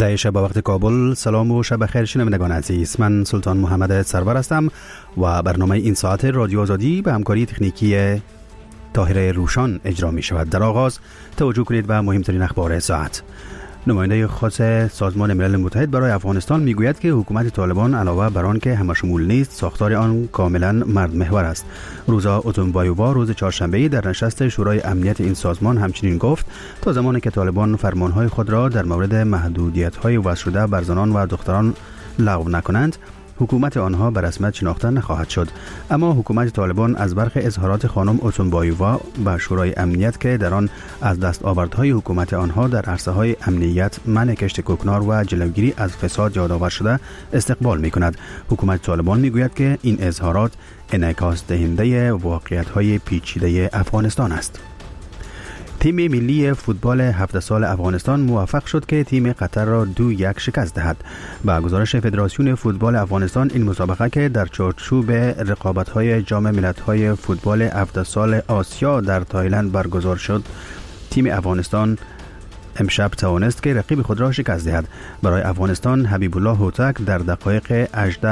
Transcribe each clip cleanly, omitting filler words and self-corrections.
در شب وقت کابل. سلام و شب خیر شنوندگان عزیز، من سلطان محمد سرور هستم و برنامه این ساعت رادیو آزادی به همکاری تکنیکی طاهر روشان اجرا می شود. در آغاز توجه کنید به مهمترین اخبار ساعت. نماینده خاص سازمان ملل متحد برای افغانستان میگوید که حکومت طالبان علاوه بر آن که همشمول نیست، ساختار آن کاملا مرد محور است. روزا اوتونبایووا روز چهارشنبه در نشست شورای امنیت این سازمان همچنین گفت تا زمانی که طالبان فرمانهای خود را در مورد محدودیت‌های وضع شده بر زنان و دختران لغو نکنند، حکومت آنها به رسمیت شناخته نخواهد شد. اما حکومت طالبان از برخی اظهارات خانم اوتونبایووا به شورای امنیت که در آن از دستاوردهای حکومت آنها در عرصه‌های امنیت، منع کشت کوکنار و جلوگیری از فساد یادآور شده استقبال می‌کند. حکومت طالبان می‌گوید که این اظهارات انعکاس دهنده واقعیت‌های پیچیده افغانستان است. تیم ملی فوتبال 17 سال افغانستان موفق شد که تیم قطر را 2-1 شکست دهد. با گزارش فدراسیون فوتبال افغانستان، این مسابقه که در چارچوب رقابت‌های جام ملت‌های فوتبال 17 سال آسیا در تایلند برگزار شد، تیم افغانستان امشب توانست که رقیب خود را شکست دهد. برای افغانستان حبیب الله هوتک در دقایق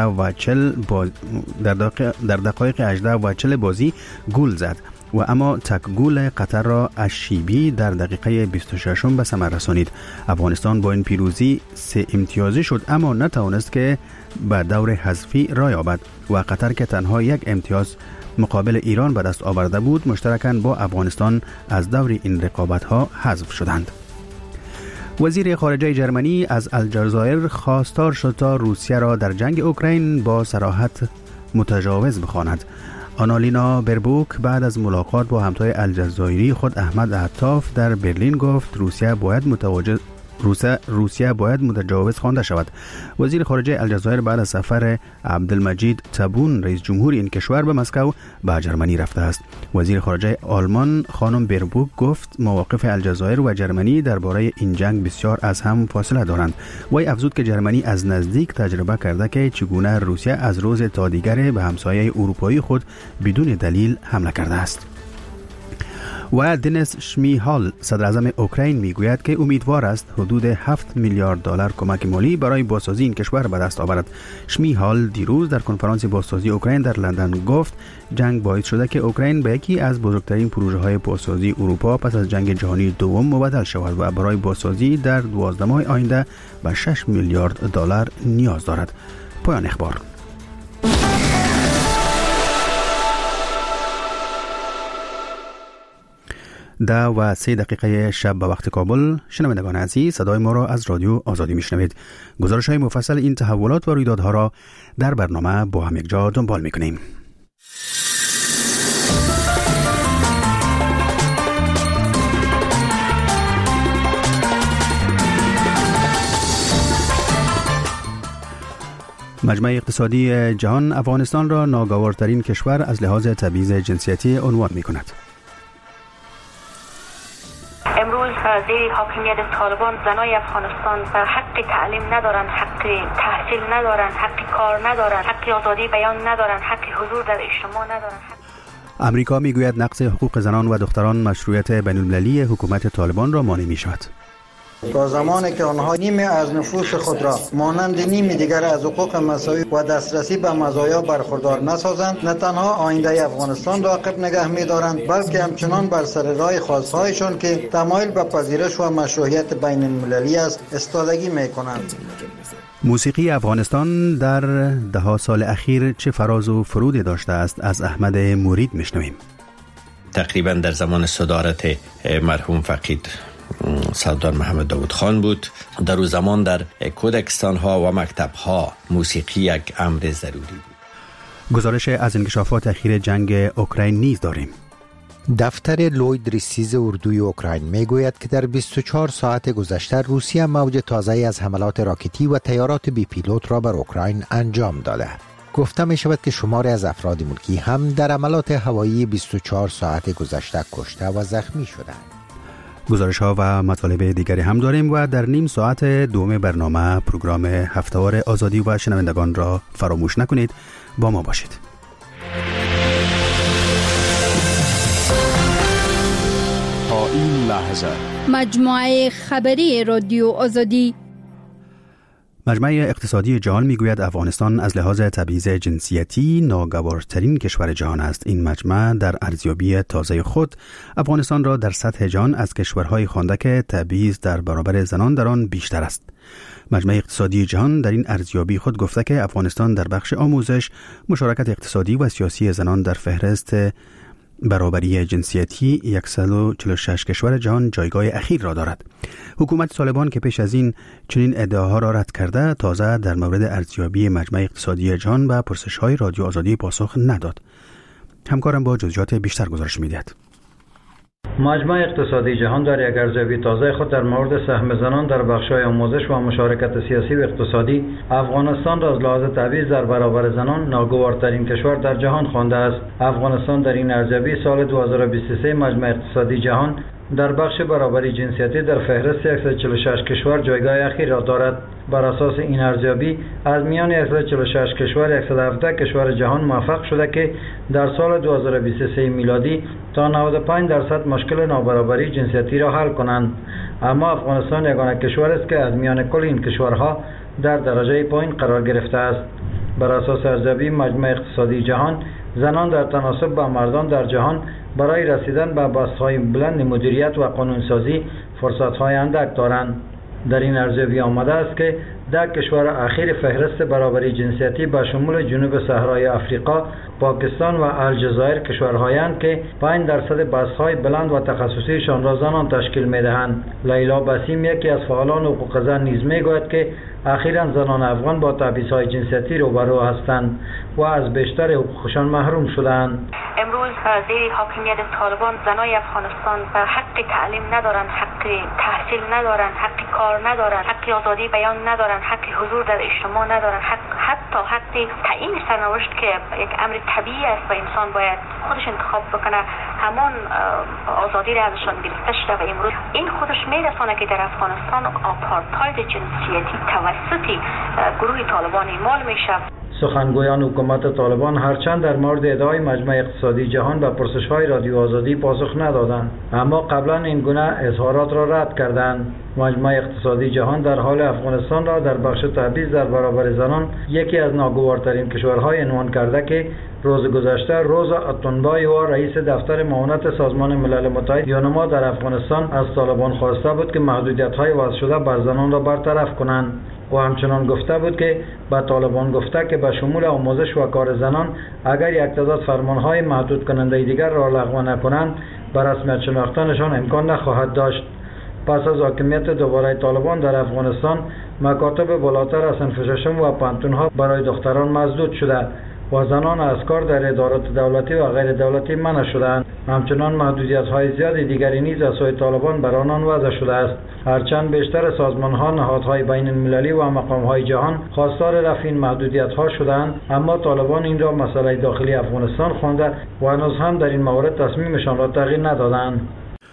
18 بازی گل زد و اما تک گل قطر را اشیبی در دقیقه 26 به ثمر رسانید. افغانستان با این پیروزی 3 امتیازی شد، اما نتوانست که به دور حذفی راه یابد و قطر که تنها 1 امتیاز مقابل ایران به دست آورده بود، مشترکاً با افغانستان از دور این رقابت‌ها حذف شدند. وزیر خارجه جرمنی از الجزایر خواستار شد تا روسیه را در جنگ اوکراین با صراحت متجاوز بخواند. آنالینا بربوک بعد از ملاقات با همتای الجزایری خود احمد عطاف در برلین گفت روسیه باید متجاوز خوانده شود. وزیر خارجه الجزایر بعد از سفر عبدالمجید تبون رئیس جمهور این کشور به مسکو به جرمنی رفته است. وزیر خارجه آلمان خانم بربوک گفت مواقف الجزایر و جرمنی درباره این جنگ بسیار از هم فاصله دارند. وی افزود که جرمنی از نزدیک تجربه کرده که چگونه روسیه از روز تا دیگر به همسایه اروپایی خود بدون دلیل حمله کرده است. و دنیس شمیهال صدر اعظم اوکراین میگوید که امیدوار است حدود 7 میلیارد دلار کمک مالی برای بازسازی این کشور به دست آورد. شمیهال دیروز در کنفرانس بازسازی اوکراین در لندن گفت جنگ باعث شده که اوکراین به یکی از بزرگترین پروژه های بازسازی اروپا پس از جنگ جهانی دوم مبدل شود و برای بازسازی در 12 ماه آینده به 6 میلیارد دلار نیاز دارد. پایان اخبار. 10:03 شب به وقت کابل. شنوندگان عزیز، صدای ما را از رادیو آزادی میشنوید. گزارش‌های مفصل این تحولات و رویدادها را در برنامه با هم یک جا دنبال میکنیم. مجمع اقتصادی جهان افغانستان را ناگوارترین کشور از لحاظ تبعیض جنسیتی عنوان میکند. امروز زیر حاکمیت طالبان زنای افغانستان حق تعلیم ندارند، حق تحصیل ندارند، حق کار ندارند، حق آزادی بیان ندارند، حق حضور در اجتماع ندارند. امریکا میگوید نقض حقوق زنان و دختران مشروعیت بین‌المللی حکومت طالبان را مانع می‌شود. تا زمانی که آنها نیمی از نفوس خود را مانند نیمی دیگر از حقوق مساوی و دسترسی به مزایا برخوردار نسازند، نه تنها آینده افغانستان را عقب نگه می‌دارند، بلکه همچنان بر سر راه خواستهایشان که تمایل به پذیرش و مشروعیت بین المللی است استادگی می‌کنند. موسیقی افغانستان در 10 سال اخیر چه فراز و فرودی داشته است؟ از احمد مرید میشنویم. تقریبا در زمان صدارت مرحوم فقید سردار محمد داود خان بود. در اون زمان در کودکستان ها و مکتب ها موسیقی یک امر ضروری بود. گزارش از انکشافات اخیر جنگ اوکراین نیز داریم. دفتر لوید ریسیز اردوی اوکراین میگوید که در 24 ساعت گذشته روسیه موج تازه‌ای از حملات راکتی و طیارات بی پیلوت را بر اوکراین انجام داده. گفته می شود که شماری از افراد ملکی هم در حملات هوایی 24 ساعت گذشته کشته و زخمی شدند. گزارش ها و مطالب دیگری هم داریم و در نیم ساعت دوم برنامه پروگرام هفته‌وار آزادی و شنوندگان را فراموش نکنید. با ما باشید. تا این لحظه مجموعه خبری رادیو آزادی مجمع اقتصادی جهان میگوید افغانستان از لحاظ تبعیض جنسیتی ناگوارترین کشور جهان است. این مجمع در ارزیابی تازه خود افغانستان را در سطح جهان از کشورهای خوانده که تبعیض در برابر زنان در آن بیشتر است. مجمع اقتصادی جهان در این ارزیابی خود گفته که افغانستان در بخش آموزش، مشارکت اقتصادی و سیاسی زنان در فهرست برابری جنسیتی 146 کشور جهان جایگاه اخیر را دارد. حکومت طالبان که پیش از این چنین ادعاها را رد کرده، تازه در مورد ارزیابی مجمع اقتصادی جهان و پرسش‌های رادیو آزادی پاسخ نداد. همکارم با جزئیات بیشتر گزارش می‌دهد. مجمع اقتصادی جهان در یک ارزیابی تازه خود در مورد سهم زنان در بخش‌های آموزش و مشارکت سیاسی و اقتصادی افغانستان را از لحاظ تبعیض در برابر زنان ناگوارترین کشور در جهان خوانده است. افغانستان در این ارزیابی سال 2023 مجمع اقتصادی جهان در بخش برابری جنسیتی در فهرست 146 کشور جایگاه اخیر را دارد. بر اساس این ارزیابی از میان 146 کشور 117 کشور جهان موفق شده که در سال 2023 میلادی تا 95% مشکل نابرابری جنسیتی را حل کنند. اما افغانستان یگانه کشور است که از میان کل این کشورها در درجه پایین قرار گرفته است. بر اساس ارزیابی مجمع اقتصادی جهان، زنان در تناسب با مردان در جهان برای رسیدن به بست‌های بلند مدیریت و قانونسازی فرصت‌های اندک دارند. در این ارزیابی آمده است که 10 کشور اخیر فهرست برابری جنسیتی به شمول جنوب صحرای آفریقا، پاکستان و الجزایر کشورهایند که 5% بست‌های بلند و تخصصیشان را زنان تشکیل می‌دهند. لیلا بسیم یکی از فعالان حقوق زن نیز می‌گوید که اخیراً زنان افغان با تبعیض‌های جنسیتی روبرو هستند و از بیشتر حقوقشان محروم شدند. امروز زیر حاکمیت طالبان زنای افغانستان حق تعلیم ندارند، حق تحصیل ندارند، حق کار ندارند، حق آزادی بیان ندارند، حق حضور در اجتماع ندارند، حتی حق تعیین سرنوشت که یک امر طبیعی است و انسان باید خودش انتخاب بکنه، همان آزادی را ازشان گرفته شده. و امروز این خودش میرسانه که در افغانستان آپارتاید جنسیتی توسط گروه طالبان اعمال میشه. سخنگویان حکومت طالبان هرچند در مورد ادعای مجمع اقتصادی جهان به پرسش‌های رادیو آزادی پاسخ ندادند، اما قبلا این گونه اظهارات را رد کردند. مجمع اقتصادی جهان در حال افغانستان را در بخش تبعیض در برابر زنان یکی از ناگوارترین کشورهای عنوان کرده که روز گذشته روزا اتونبایوا رئیس دفتر معاونت سازمان ملل متحد یونما در افغانستان از طالبان خواسته بود که محدودیت‌های وضع شده بر زنان را برطرف کنند و همچنان گفته بود که به طالبان گفته که به شمول آموزش و کار زنان اگر یک تعداد فرمان‌های محدود کننده دیگر را لغو نکنند بر رسمیت شناختنشان امکان نخواهد داشت. پس از حاکمیت دوباره طالبان در افغانستان مکاتب بالاتر از صنف ششم و پانتون‌ها برای دختران مسدود شده و زنان از کار در ادارات دولتی و غیر دولتی منع شدند. همچنان محدودیت‌های زیاد دیگری نیز از سوی طالبان بر آنان وضع شده است. هرچند بیشتر سازمان‌ها، نهادهای بین‌المللی و مقام‌های جهان خواستار رفع این محدودیت‌ها شدند، اما طالبان این را مسئله داخلی افغانستان خوانده و هنوز هم در این مورد تصمیمشان را تغییر ندادند.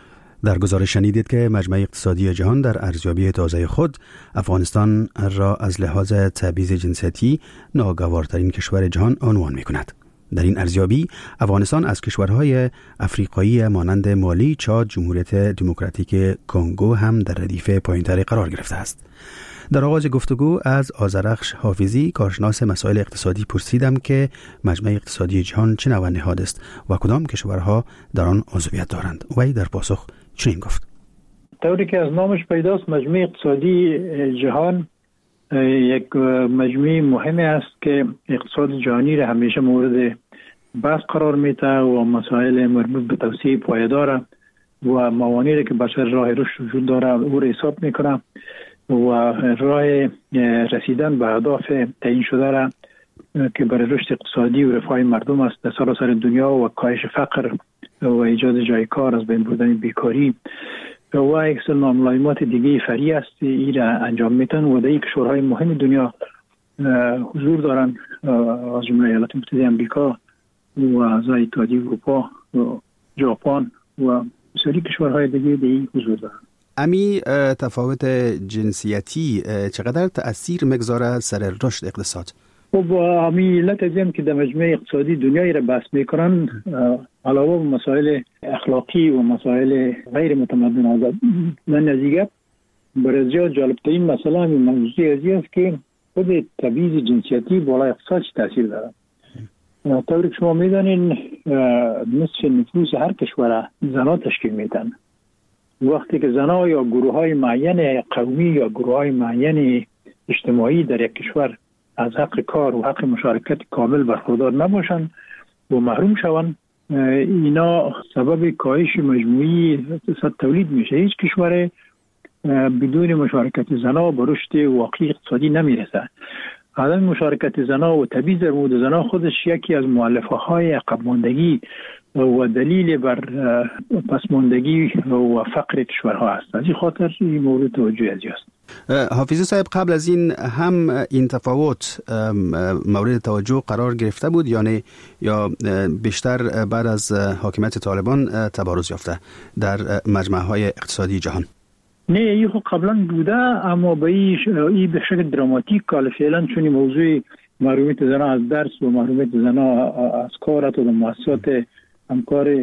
در گزارش شنیدید که مجمع اقتصادی جهان در ارزیابی تازه خود افغانستان را از لحاظ تبعیض جنسیتی ناگوارترین کشور جهان عنوان می‌کند. در این ارزیابی افغانستان از کشورهای افریقایی مانند مالی، چاد، جمهوریت دموکراتیک کنگو هم در ردیف پایین‌تری قرار گرفته است. در آغاز گفتگو از آذرخش حافظی، کارشناس مسائل اقتصادی، پرسیدم که مجمع اقتصادی جهان چه نوع نهاد است و کدام کشورها در آن عضویت دارند. وی در پاسخ چنین گفت: طوری که از نامش پیداست، مجمع اقتصادی جهان یک مجمع مهمی است که اقتصاد جهانی را همیشه مورد بحث قرار میده و مسائل مربوط به توسعه پایدار و موانعی را که بشر راه رشد وجود داره او را حساب میکنه و راه رسیدن به اهداف تعیین شده را که برای رشد اقتصادی و رفاه مردم است در سراسر دنیا و کاهش فقر و ایجاد جای کار، از بین بردن بیکاری و یک سری ناملایمات دیگه فرعی است این را انجام میتن و در کشورهای مهم دنیا حضور دارن، از جمله ایالات متحده آمریکا و اعضای اتحادیه اروپا و ژاپن و بسیاری کشورهای دیگه حضور دارن. امی تفاوت جنسیتی چقدر تأثیر میگذاره سر رشد اقتصاد؟ خب امی علت ازیم که در مجمع اقتصادی دنیایی را بحث میکنن، علاوه به مسائل اخلاقی و مسائل غیر متمدنانه، من نزدیک برای زیاد جالب ترین مسئله همین موضوع ازی است که خود تبعیض جنسیتی بالای اقتصاد چه تاثیر داره. طوری که شما میدانین نصف نفوس هر کشور زنها تشکیل میدن. وقتی که زنها یا گروه های معین قومی یا گروه های معین اجتماعی در یک کشور از حق کار و حق مشارکت کامل برخوردار نباشند و محروم شوند، اینا سبب کاهش مجموعی اقتصاد تولید میشه. هیچ کشور بدون مشارکت زنها به رشد واقعی اقتصادی نمیرسه. عدم مشارکت زنها و تبعیض در مورد زنها خودش یکی از مؤلفه های عقب ماندگی و دلیل بر پسماندگی و فقر کشورها است. از این خاطر این مورد توجه ازی است. حافظی صاحب، قبل از این هم این تفاوت مورد توجه قرار گرفته بود یا بیشتر بعد از حاکمیت طالبان تبارز یافته در مجمع‌های اقتصادی جهان؟ نه، این خب قبلا بوده، اما به این به شکل دراماتیک که فعلا چون موضوع محرومیت زنان از درس و محرومیت زنان از کار و مؤسسات همکار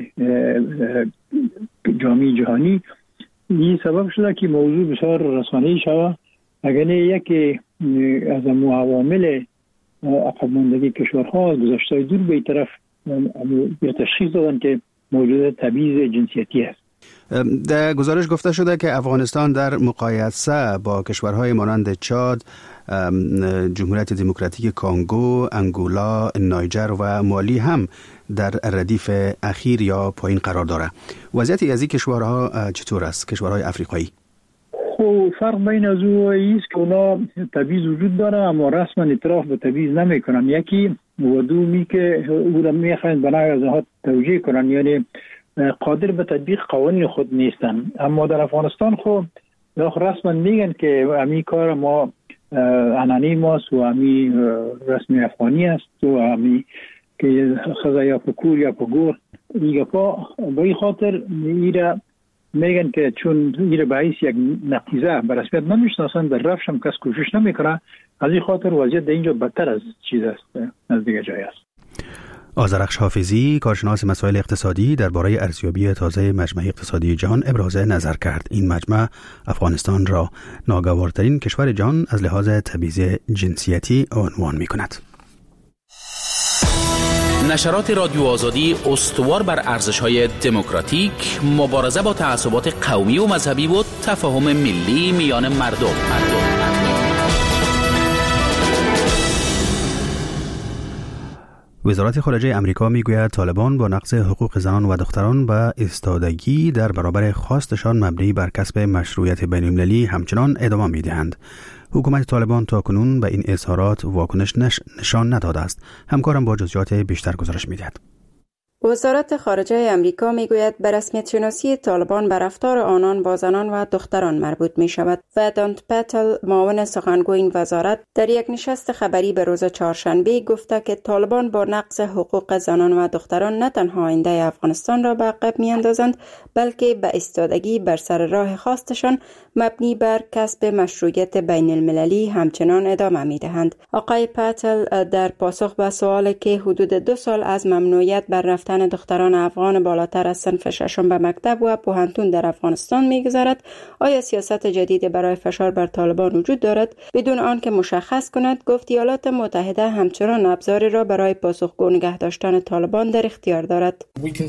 جامعه جهانی، این سبب شده که موضوع بسیار رسانه‌ای شود. اگر نه یکی از عوامل عقب ماندگی کشورها از گذشته دور به طرف به تشخیص دادن که موجود تبعیض جنسیتی است. در گزارش گفته شده که افغانستان در مقایسه با کشورهای مانند چاد، جمهوریت دموکراتیک کانگو، انگولا، نایجر و مالی هم در ردیف اخیر یا پایین قرار داره. وضعیت از این کشورها چطور است؟ کشورهای افریقایی؟ خب فرق بین از او است که اونا تبعیض وجود داره اما رسما اعتراف به تبعیض نمیکنن. یکی و دومی که او را میخواین بنای از آنها توجیه کنن، یعنی قادر به تطبیق قوانین خود نیستن. اما در افغانستان خب رسما میگن که امی کار ما عنعنه ماست و امی رسمی افغانی است و امی که خزا یا پکور یا پگور ایگه پا به این خاطر ایره میگن که چون ایره به حیث یک نقیزه به رسمیت نمیشناسن، در رفش هم کس کوشش نمیکنه. از این خاطر وضعیت در اینجا بدتر از چیز است، از دیگه جای است. آذرخش حافظی، کارشناس مسائل اقتصادی، درباره ارزیابی تازه مجمع اقتصادی جهان ابراز نظر کرد. این مجمع افغانستان را ناگوارترین کشور جهان از لحاظ تبعیض جنسیتی عنوان می‌کند. نشرات رادیو آزادی استوار بر ارزش‌های دموکراتیک، مبارزه با تعصبات قومی و مذهبی و تفاهم ملی میان مردم. وزارت خارجه امریکا میگوید طالبان با نقض حقوق زنان و دختران و ایستادگی در برابر خواستشان مبنی بر کسب مشروعیت بین‌المللی همچنان ادامه میدهند. حکومت طالبان تاکنون به این اظهارات واکنش نشان نداده است. همکارم با جزئیات بیشتر گزارش میدهد. وزارت خارجه امریکا میگوید به رسمیت شناسی طالبان به رفتار آنان با زنان و دختران مربوط می شود و دانت پتل، معاون سخنگوی این وزارت، در یک نشست خبری به روز چهارشنبه گفته که طالبان با نقض حقوق زنان و دختران نه تنها آینده افغانستان را به عقب می اندازند بلکه به ایستادگی بر سر راه خواستشان مبنی بر کسب مشروعیت بین المللی همچنان ادامه می دهند. آقای پتل در پاسخ به سوالی که حدود 2 سال از ممنوعیت بر رفتن دختران افغان بالاتر از صنف ششم به مکتب و پوهنتون در افغانستان می‌گذارد، آیا سیاست جدید برای فشار بر طالبان وجود دارد؟ بدون آنکه مشخص کند، گفت ایالات متحده همچنان ابزاری را برای پاسخگو نگه داشتن طالبان در اختیار دارد.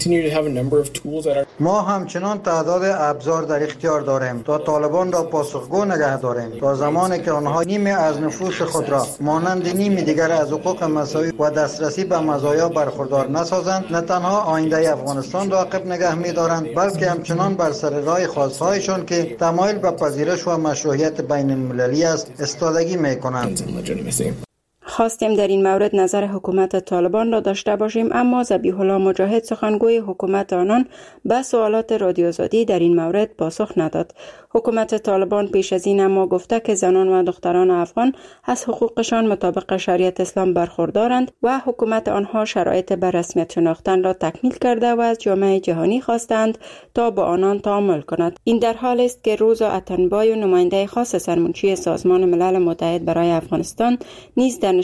ما همچنان تعداد ابزار در اختیار داریم تا طالبان را پاسخگو نگه داریم تا زمانی که آنها نیمه از نفوس خود را مانند نیمه دیگر از حقوق مساوی و دسترسی به مزایا برخوردار نسازند. نه تنها آینده افغانستان را عقب نگه می‌دارند بلکه همچنان بر سر راه خواستهایشان که تمایل به پذیرش و مشروعیت بین المللی است استادگی می‌کنند. خواستیم در این مورد نظر حکومت طالبان را داشته باشیم، اما ذبیح الله مجاهد، سخنگوی حکومت آنان، به سوالات رادیو آزادی در این مورد پاسخ نداد. حکومت طالبان پیش از این اما گفته که زنان و دختران افغان از حقوقشان مطابق شریعت اسلام برخوردارند و حکومت آنها شرایط بر رسمیت شناختن را تکمیل کرده و از جامعه جهانی خواستند تا با آنان تعامل کند. این در حال است که روزا اتنبای، نماینده خاص سرمنشی سازمان ملل متحد برای افغانستان، نیز در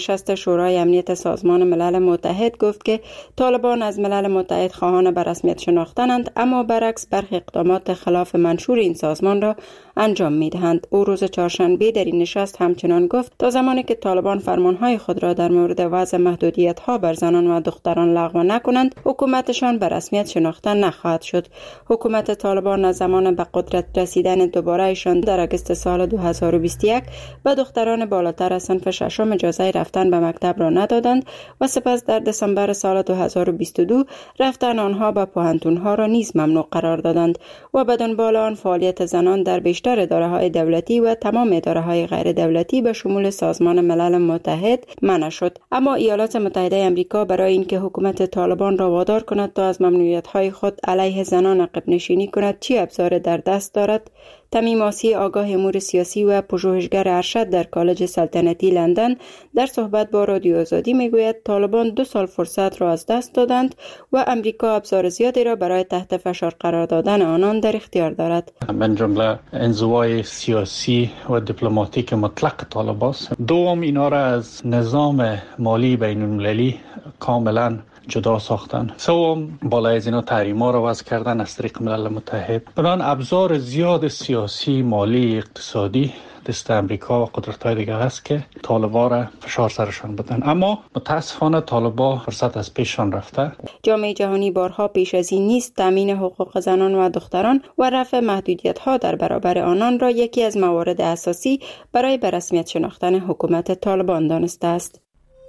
نشست شورای امنیت سازمان ملل متحد گفت که طالبان از ملل متحد خواهان به رسمیت شناختنند، اما برعکس برخی اقدامات خلاف منشور این سازمان را انجام می‌دهند. او روز چهارشنبه در این نشست همچنان گفت تا زمانی که طالبان فرمانهای خود را در مورد وضع محدودیت‌ها بر زنان و دختران لغو نکنند، حکومتشان به رسمیت شناخته نخواهد شد. حکومت طالبان از زمان به قدرت رسیدن دوباره‌شان در آگوست سال 2021 به دختران بالاتر از صنف ششم اجازه رفتن به مکتب را ندادند و سپس در دسامبر سال 2022 رفتن آنها به پوهنتون‌ها را نیز ممنوع قرار دادند و به دنبال آن فعالیت زنان در بیشتر اداره‌های دولتی و تمام اداره‌های غیر دولتی به شمول سازمان ملل متحد منع شد. اما ایالات متحده آمریکا برای اینکه حکومت طالبان را وادار کند تا از ممنوعیت‌های خود علیه زنان عقب نشینی کند چی ابزار در دست دارد؟ تمیم آسی، آگاه امور سیاسی و پژوهشگر ارشد در کالج سلطنتی لندن در صحبت با رادیو آزادی میگوید طالبان 2 سال فرصت را از دست دادند و امریکا ابزار زیادی را برای تحت فشار قرار دادن آنان در اختیار دارد. من جمله انزوای سیاسی و دیپلماتیک مطلق طالبان، دوم اینا را از نظام مالی بین المللی کاملا جدا ساختن. سوم بالای از اینا تحریما را وضع کردن از طریق ملل متحد. بنابراین ابزار زیاد سیاسی، مالی، اقتصادی دست امریکا و قدرت‌های دیگه هست که طالبان را فشار سرشان بدن، اما متاسفانه طالبان فرصت از پیششان رفته. جامعه جهانی بارها پیش از این نیز تامین حقوق زنان و دختران و رفع محدودیت‌ها در برابر آنان را یکی از موارد اساسی برای به رسمیت شناختن حکومت طالبان دانسته است.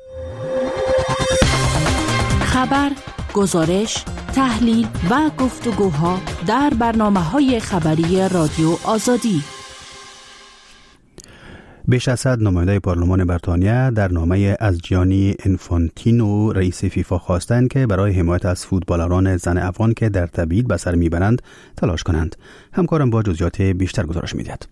خبر، گزارش، تحلیل و گفتگوها در برنامه‌های خبری رادیو آزادی. بیش از 100 نماینده پارلمان بریتانیا در نامه از جیانی انفانتینو رئیس فیفا خواستند که برای حمایت از فوتبالران زن افغان که در تبعید به سر میبرند تلاش کنند. همکارم با جزئیات بیشتر گزارش میدهد.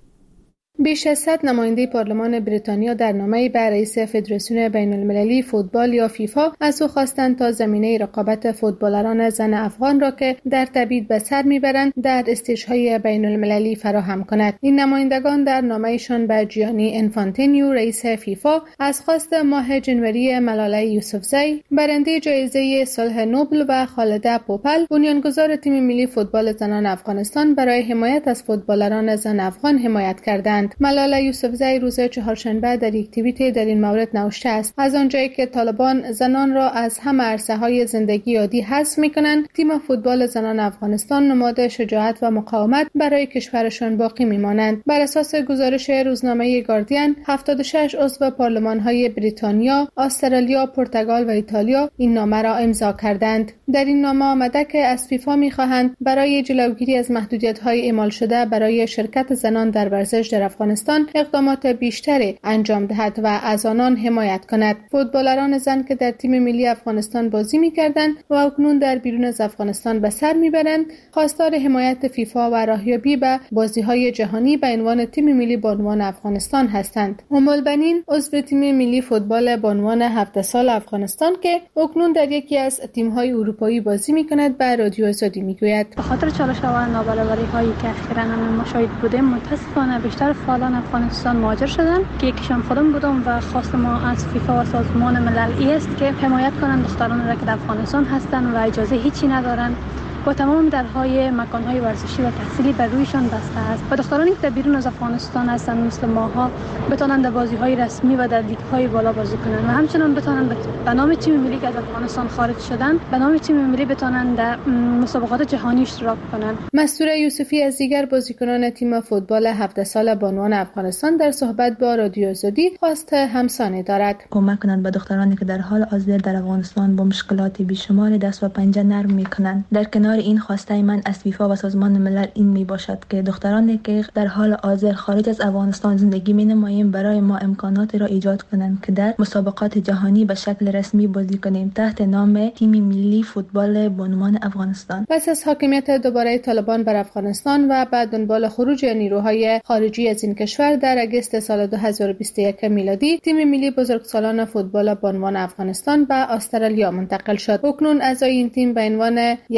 بیش از 100 نماینده پارلمان بریتانیا در نامه‌ای به رئیس فدراسیون بین‌المللی فوتبال یا فیفا از او خواستند تا زمینه رقابت فوتبالران زن افغان را که در تبعید به سر میبرند در استیج‌های بین‌المللی فراهم کند. این نمایندگان در نامه‌ایشان به جیانی انفانتینو رئیس فیفا از خواست ماه جنوری ملاله یوسفزئی برنده جایزه صلح نوبل و خالده پوپل بنیانگذار تیم ملی فوتبال زنان افغانستان برای حمایت از فوتبالران زن افغان حمایت کردند. ملاله یوسفزئی روز چهارشنبه در یک توییت در این مورد نوشته است: از آنجایی که طالبان زنان را از همه عرصه‌های زندگی عادی حذف می‌کنند، تیم فوتبال زنان افغانستان نماد شجاعت و مقاومت برای کشورشان باقی می‌مانند. بر اساس گزارش روزنامه گاردین، 76 عضو پارلمان‌های بریتانیا، استرالیا، پرتغال و ایتالیا این نامه را امضا کردند. در این نامه آمده که از فیفا می‌خواهند برای جلوگیری از محدودیت‌های اعمال شده برای شرکت زنان در ورزش در افغانستان اقدامات بیشتری انجام دهد و از آنان حمایت کند. فوتبالران زن که در تیم ملی افغانستان بازی می‌کردند و اکنون در بیرون از افغانستان به سر می‌برند، خواستار حمایت فیفا و راهیابی به بازی‌های جهانی به عنوان تیم ملی بانوان افغانستان هستند. ام البنین عضو تیم ملی فوتبال بانوان 7 سال افغانستان که اکنون در یکی از تیم‌های اروپایی بازی می‌کند به رادیو آزادی می‌گوید: به خاطر چالش‌ها و نابرابری‌هایی که اخیراً ما شاهد بودیم، متأسفانه بیشتر فعالان افغانستان مهاجر شدن که یکیشان خودم بودم و خواست ما از فیفا و سازمان ملل است که حمایت کنند دختران را که در افغانستان هستند و اجازه هیچی ندارند و تمام درهای مکانهای ورزشی و تحصیلی بر رویشان بسته است و دخترانی که در بیرون از افغانستان هستند مثل ماها بتوانند در بازی‌های رسمی و در لیگ‌های بالا بازی کنند و همچنین بتوانند به نام تیم ملی که از افغانستان خارج شدند به نام تیم ملی بتوانند در مسابقات جهانی اشتراک کنند. مسروره یوسفی از دیگر بازیکنان تیم فوتبال 7 سال بانوان افغانستان در صحبت با رادیو آزادی خواست همسانی دارد: کمک کنند به دخترانی که در حال حاضر در افغانستان با مشکلات بیشمار دست و پنجه نرم می‌کنند. در کنار این خواسته من از فیفا و سازمان ملل این می باشد که دخترانی که در حال حاضر خارج از افغانستان زندگی می نماییم برای ما امکانات را ایجاد کنند که در مسابقات جهانی به شکل رسمی بازی کنیم تحت نام تیم ملی فوتبال بانوان افغانستان. پس از حاکمیت دوباره طالبان بر افغانستان و بعد دنبال خروج نیروهای خارجی از این کشور در آگوست سال 2021 میلادی، تیم ملی بزرگسالان فوتبال بانوان افغانستان به استرالیا منتقل شد. اکنون اعضای این تیم به عنوان یک تیم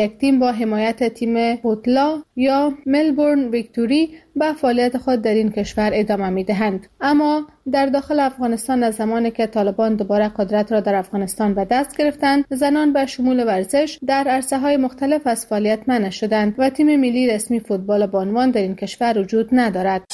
با حمایت تیم هوتلا یا ملبورن ویکتوری به فعالیت خود در این کشور ادامه می‌دهند. اما در داخل افغانستان از زمانی که طالبان دوباره قدرت را در افغانستان به دست گرفتند، زنان به شمول ورزش در عرصه‌های مختلف از فعالیت منع شدند و تیم ملی رسمی فوتبال بانوان در این کشور وجود ندارد.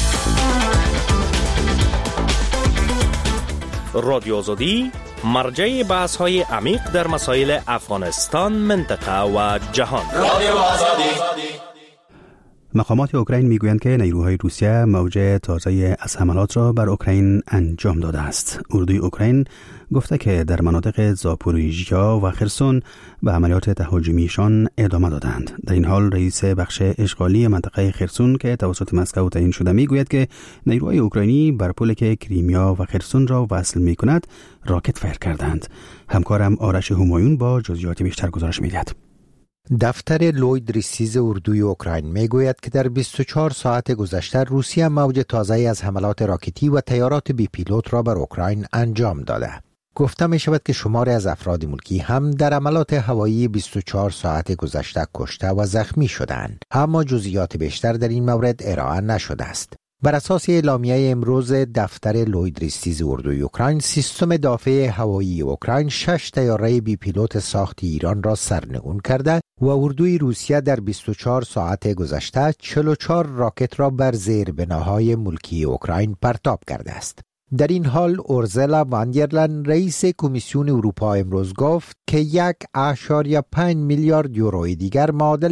رادیو آزادی مرجع بحث‌های عمیق در مسائل افغانستان، منطقه و جهان. رادیو آزادی. مقامات اوکراین میگویند که نیروهای روسیه موج تازه از حملات را بر اوکراین انجام داده است. اردوی اوکراین گفته که در مناطق زاپوریژیا و خرسون به عملیات تهاجمیشان ادامه دادند. در این حال رئیس بخش اشغالی منطقه خرسون که توسط مسکو تعیین شده میگوید که نیروهای اوکراینی بر پلی که کریمیا و خرسون را وصل میکند راکت فیر کردند. همکارم آرش همایون با جزئیات بیشتر گزارش میدهد. دفتر لوید ریسیز اردوی اوکراین میگوید که در 24 ساعت گذشته روسیه موج تازه‌ای از حملات راکتی و طیارات بی پیلوت را بر اوکراین انجام داده. گفته می شود که شماری از افراد ملکی هم در حملات هوایی 24 ساعت گذشته کشته و زخمی شدند، اما جزئیات بیشتر در این مورد ارائه نشده است. بر اساس اعلامیه امروز دفتر لوید ریسیز اردوی اوکراین، سیستم دافع هوایی اوکراین 6 طیاره بی پیلوت ساخت ایران را سرنگون کرده و اردوی روسیه در 24 ساعت گذشته 44 راکت را بر زیربناهای ملکی اوکراین پرتاب کرده است. در این حال اورزلا واندرلن رئیس کمیسیون اروپا امروز گفت که 1.5 میلیارد یورو دیگر معادل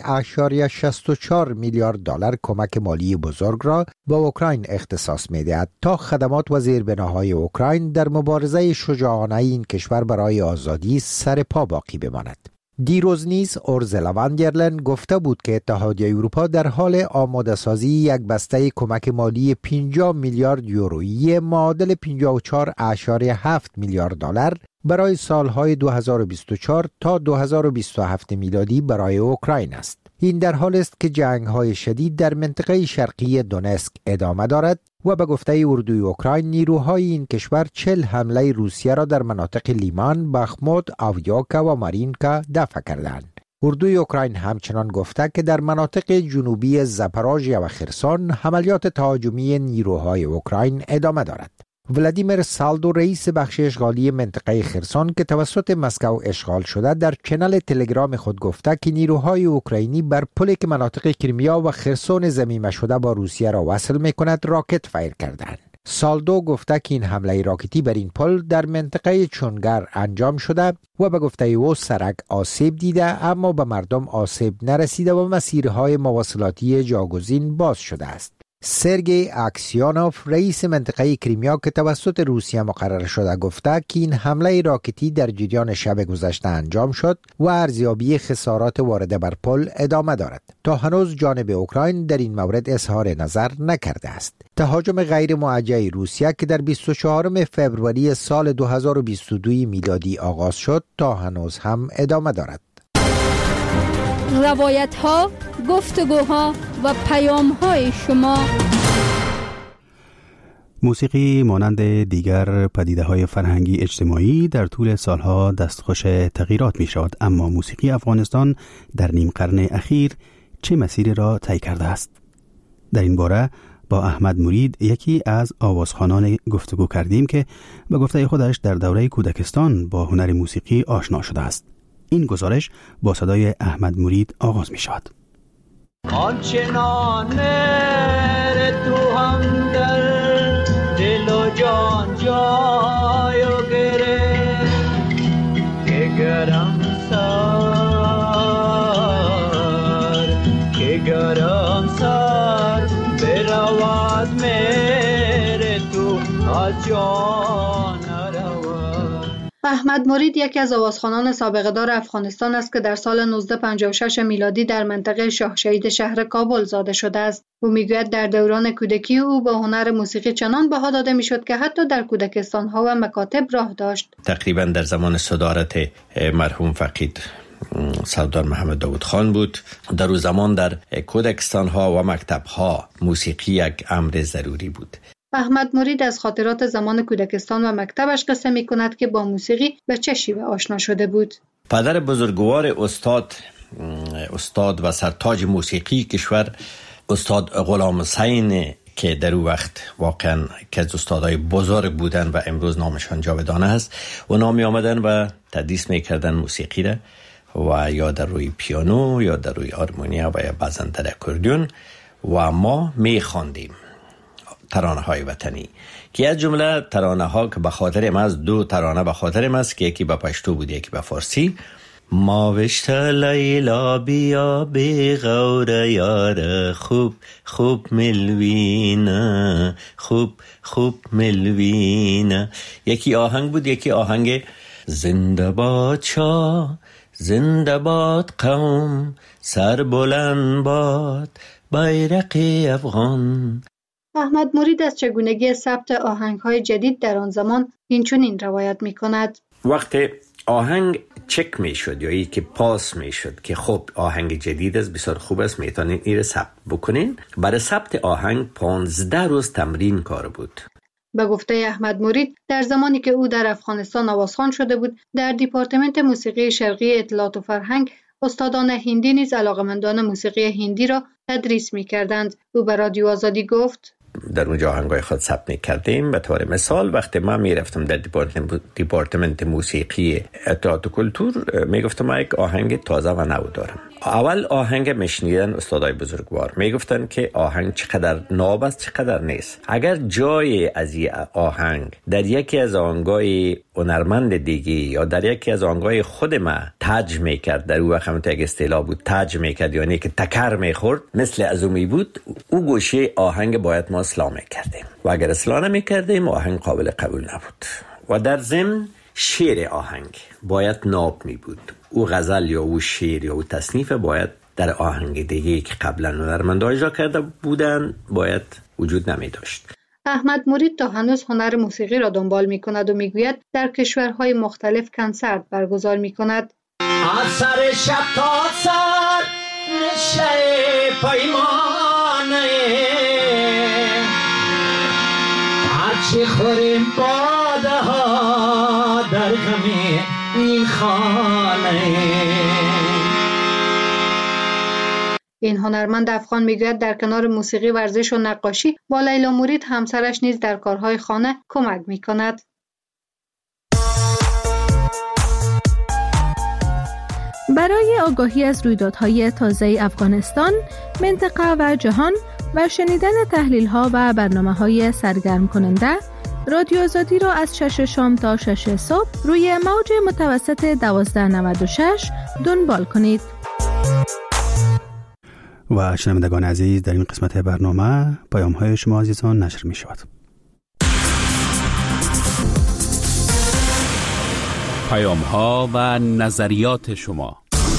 1.64 میلیارد دلار کمک مالی بزرگ را به اوکراین اختصاص می‌دهد تا خدمات و زیربناهای اوکراین در مبارزه شجاعانه این کشور برای آزادی سر پا باقی بماند. دیروز نیز اورزلا واندرلن گفته بود که اتحادیه اروپا در حال آماده سازی یک بسته کمک مالی 50 میلیارد یورویی معادل 54.7 میلیارد دلار برای سالهای 2024 تا 2027 میلادی برای اوکراین است. این در حال است که جنگ‌های شدید در منطقه شرقی دونسک ادامه دارد و به گفته اردوی اوکراین نیروهای این کشور 40 حمله روسیه را در مناطق لیمان، بخموت، آویوکا و مارینکا دفع کردند. اردوی اوکراین همچنان گفته که در مناطق جنوبی زاپاروژیا و خرسون عملیات تهاجمی نیروهای اوکراین ادامه دارد. ولادیمیر سالدو رئیس بخش اشغالی منطقه خرسون که توسط مسکو اشغال شده در کانال تلگرام خود گفته که نیروهای اوکراینی بر پلی که مناطق کریمیا و خرسون ضمیمه شده با روسیه را وصل می‌کند راکت فایر کردند. سالدو گفته که این حمله راکتی بر این پل در منطقه چونگر انجام شده و به گفته او سرک آسیب دیده اما به مردم آسیب نرسیده و مسیرهای مواصلاتی جاگزین باز شده است. سرگئی اکسیانوف رئیس منطقه کریمیا که توسط روسیه مقرر شده گفته که این حمله راکتی در جریان شب گذشته انجام شد و ارزیابی خسارات وارده بر پل ادامه دارد. تا هنوز جانب اوکراین در این مورد اظهار نظر نکرده است. تهاجم غیر موجه روسیه که در 24 فوریه سال 2022 میلادی آغاز شد تا هنوز هم ادامه دارد. روایت ها، گفتگوها و پیام های شما. موسیقی مانند دیگر پدیده‌های فرهنگی اجتماعی در طول سالها دستخوش تغییرات می شود، اما موسیقی افغانستان در نیم قرن اخیر چه مسیری را طی کرده است؟ در این باره با احمد مرید یکی از آوازخوانان گفتگو کردیم که به گفته خودش در دوره کودکستان با هنر موسیقی آشنا شده است. این گزارش با صدای احمد مرید آغاز می شود. آنچنان مهر تو هم در دل و جان جایو گرفت که گرم سر برود مهر تو از جان. احمد مرید یکی از آوازخوانان سابقه دار افغانستان است که در سال 1956 میلادی در منطقه شاه شهید شهر کابل زاده شده است. او میگوید در دوران کودکی او به هنر موسیقی چنان بها داده میشد که حتی در کودکستان‌ها و مکاتب راه داشت. تقریبا در زمان صدارت مرحوم فقید سردار محمد داود خان بود. در اون زمان در کودکستان‌ها و مکتب‌ها موسیقی یک امر ضروری بود. احمد مرید از خاطرات زمان کودکستان و مکتبش قصه می کند که با موسیقی به چه شیوه آشنا شده بود. پدر بزرگوار استاد استاد و سرتاج موسیقی کشور استاد غلام حسین که در اون وقت واقعا که از استادای بزرگ بودن و امروز نامشان جاودانه است، اونا می آمدن و تدریس می کردن موسیقی را، و یا در روی پیانو یا در روی آرمونیا و یا بعضا در اکوردیون، و ما می خواندیم ترانه های وطنی که از جمله ترانه ها که به خاطرم از 2 ترانه به خاطرم است که یکی به پشتو بود یکی به فارسی. ما وشت لیلا بیا بی غور یار، خوب خوب ملوینه، خوب خوب ملوینه. یکی آهنگ بود، یکی آهنگ زنده باد شاه، زنده باد قوم، سر بلند باد بیرق افغان. احمد مرید از چگونگی ثبت آهنگ‌های جدید در آن زمان اینچنین روایت می‌کند: وقتی آهنگ چک میشد یا ای که پاس میشد که خب آهنگ جدید است، بسیار خوب است، میتونین این ثبت بکنین. برای ثبت آهنگ 15 روز تمرین کار بود. به گفته احمد مرید، در زمانی که او در افغانستان آوازخوان شده بود، در دیپارتمنت موسیقی شرقی اطلاعات و فرهنگ استادان هندی نیز علاقه‌مندان موسیقی هندی را تدریس می‌کردند. او به رادیو آزادی گفت: در اونجا آهنگای خود ثبت می‌کردیم. به طور مثال وقتی من میرفتم در دیپارتمنت موسیقی اطلاعات و کلتور، میگفتم من یک آهنگ تازه و نو دارم. اول آهنگ میشنیدن استادای بزرگوار میگفتن که آهنگ چقدر ناب است چقدر نیست. اگر جای از این آهنگ در یکی از آهنگای هنرمند دیگه یا در یکی از آهنگای خود ما تاج میکرد، در اون وقت هم یک اصطلاح بود تاج میکرد، یعنی که تکر میخورد مثل ازومی بود، او گوشه آهنگ باید ما اصلاح میکردیم و اگر اصلاح نمیکردیم آهنگ قابل قبول نبود. و در ضمن شعر آهنگ باید ناب می بود. او غزل یا او شعر یا او تصنیف باید در آهنگ دیگه که قبلا هنرمندان اجرا کرده بودن باید وجود نمی داشت. احمد مرید تا هنوز هنر موسیقی را دنبال می کند و می گوید در کشورهای مختلف کنسرت برگزار می کند. اثر شب تا سر نشه پیمانه، هرچی خوریم باده ها در غمی این خانه. این هنرمند افغان میگوید در کنار موسیقی، ورزش و نقاشی با لیلا مرید همسرش نیز در کارهای خانه کمک میکند. برای آگاهی از رویدادهای تازه افغانستان، منطقه و جهان و شنیدن تحلیل‌ها و برنامه‌های سرگرم کننده، رادیو آزادی را از 6 شام تا 6 صبح روی موج متوسط 1296 دنبال کنید. و شنوندگان عزیز، در این قسمت برنامه پیام‌های شما عزیزان نشر می‌شود. پیام‌ها و نظریات شما.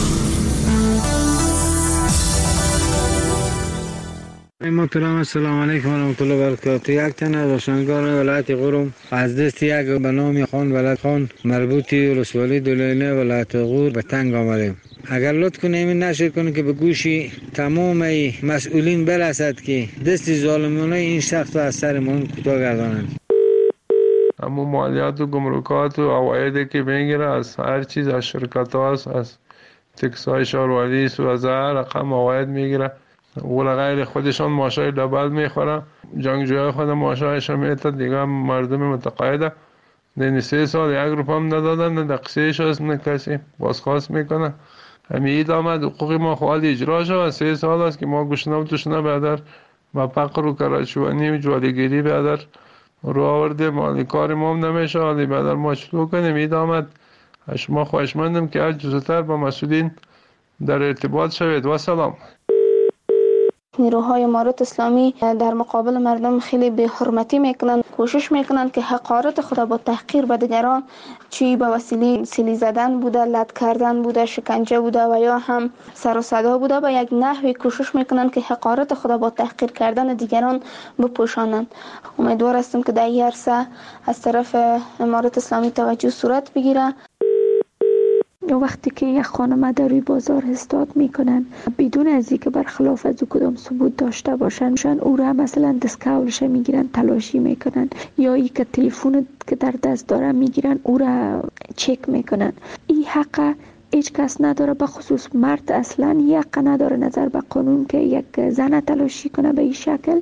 محترم، السلام علیکم و رحمت الله و برکاته. یک تن از روشنگاران ولایت غور از دست یک به نام خان ولایت خان مربوطی ولسوالی دولینه ولایت غور به تنگ آمدیم. اگر لطف کنیم نشر کنیم که به گوشی تمام مسئولین برسد که دست ظالمانه این شخص را از سرمان کوتاه گردانند. اما مالیات و گمرکات و عوایدی که میگیره از هر چیز، از شرکت هاست، از تکسای شهروندی و از هر رقم عواید میگیره. ولی غیر خودشان ماشای دبل میخوره، جنگجوی خود ماشایشان میته، دیگه مردم متقاعده. دین 3 سال 1 روپیه هم ندادن، نه دقیقش هست نه کسی بازخواست میکنه. همین آمد حقوق ما خواهد اجرا شد. 3 سال است که ما گشنه و توشنه بیادر و فقر و کرچوانی و جوالگیری بیادر رو آورده، مالی کار ما هم نمیشه، حالی بیادر ما چطور کنیم. این آمد شما خواهشمندم که هر جزتر با مسئولین در ارتباط شوید. و سلام. نیروهای امارات اسلامی در مقابل مردم خیلی به حرمتی میکنن، کوشش میکنن که حقارت خود با تحقیر به دیگران، چی به وسیله سیلی زدن بوده، لط کردن بوده، شکنجه بوده و یا هم سر و صدا بوده، به یک نحوی کوشش میکنن که حقارت خود با تحقیر کردن دیگران بپوشانند. امیدوار هستم که در این عرصه از طرف امارات اسلامی توجه صورت بگیره. وقتی که یک خانم در روی بازار استاد میکنن بدون از اینکه برخلاف از او کدام ثبوت داشته باشن، او را مثلا دستکولش میگیرن، تلاشی میکنن، یا ای که تلفن که در دست داره میگیرن او را چک میکنن. این حق هیچ کس نداره، به خصوص مرد اصلا یک نداره نظر به قانون که یک زن تلاشی کنه به این شکل.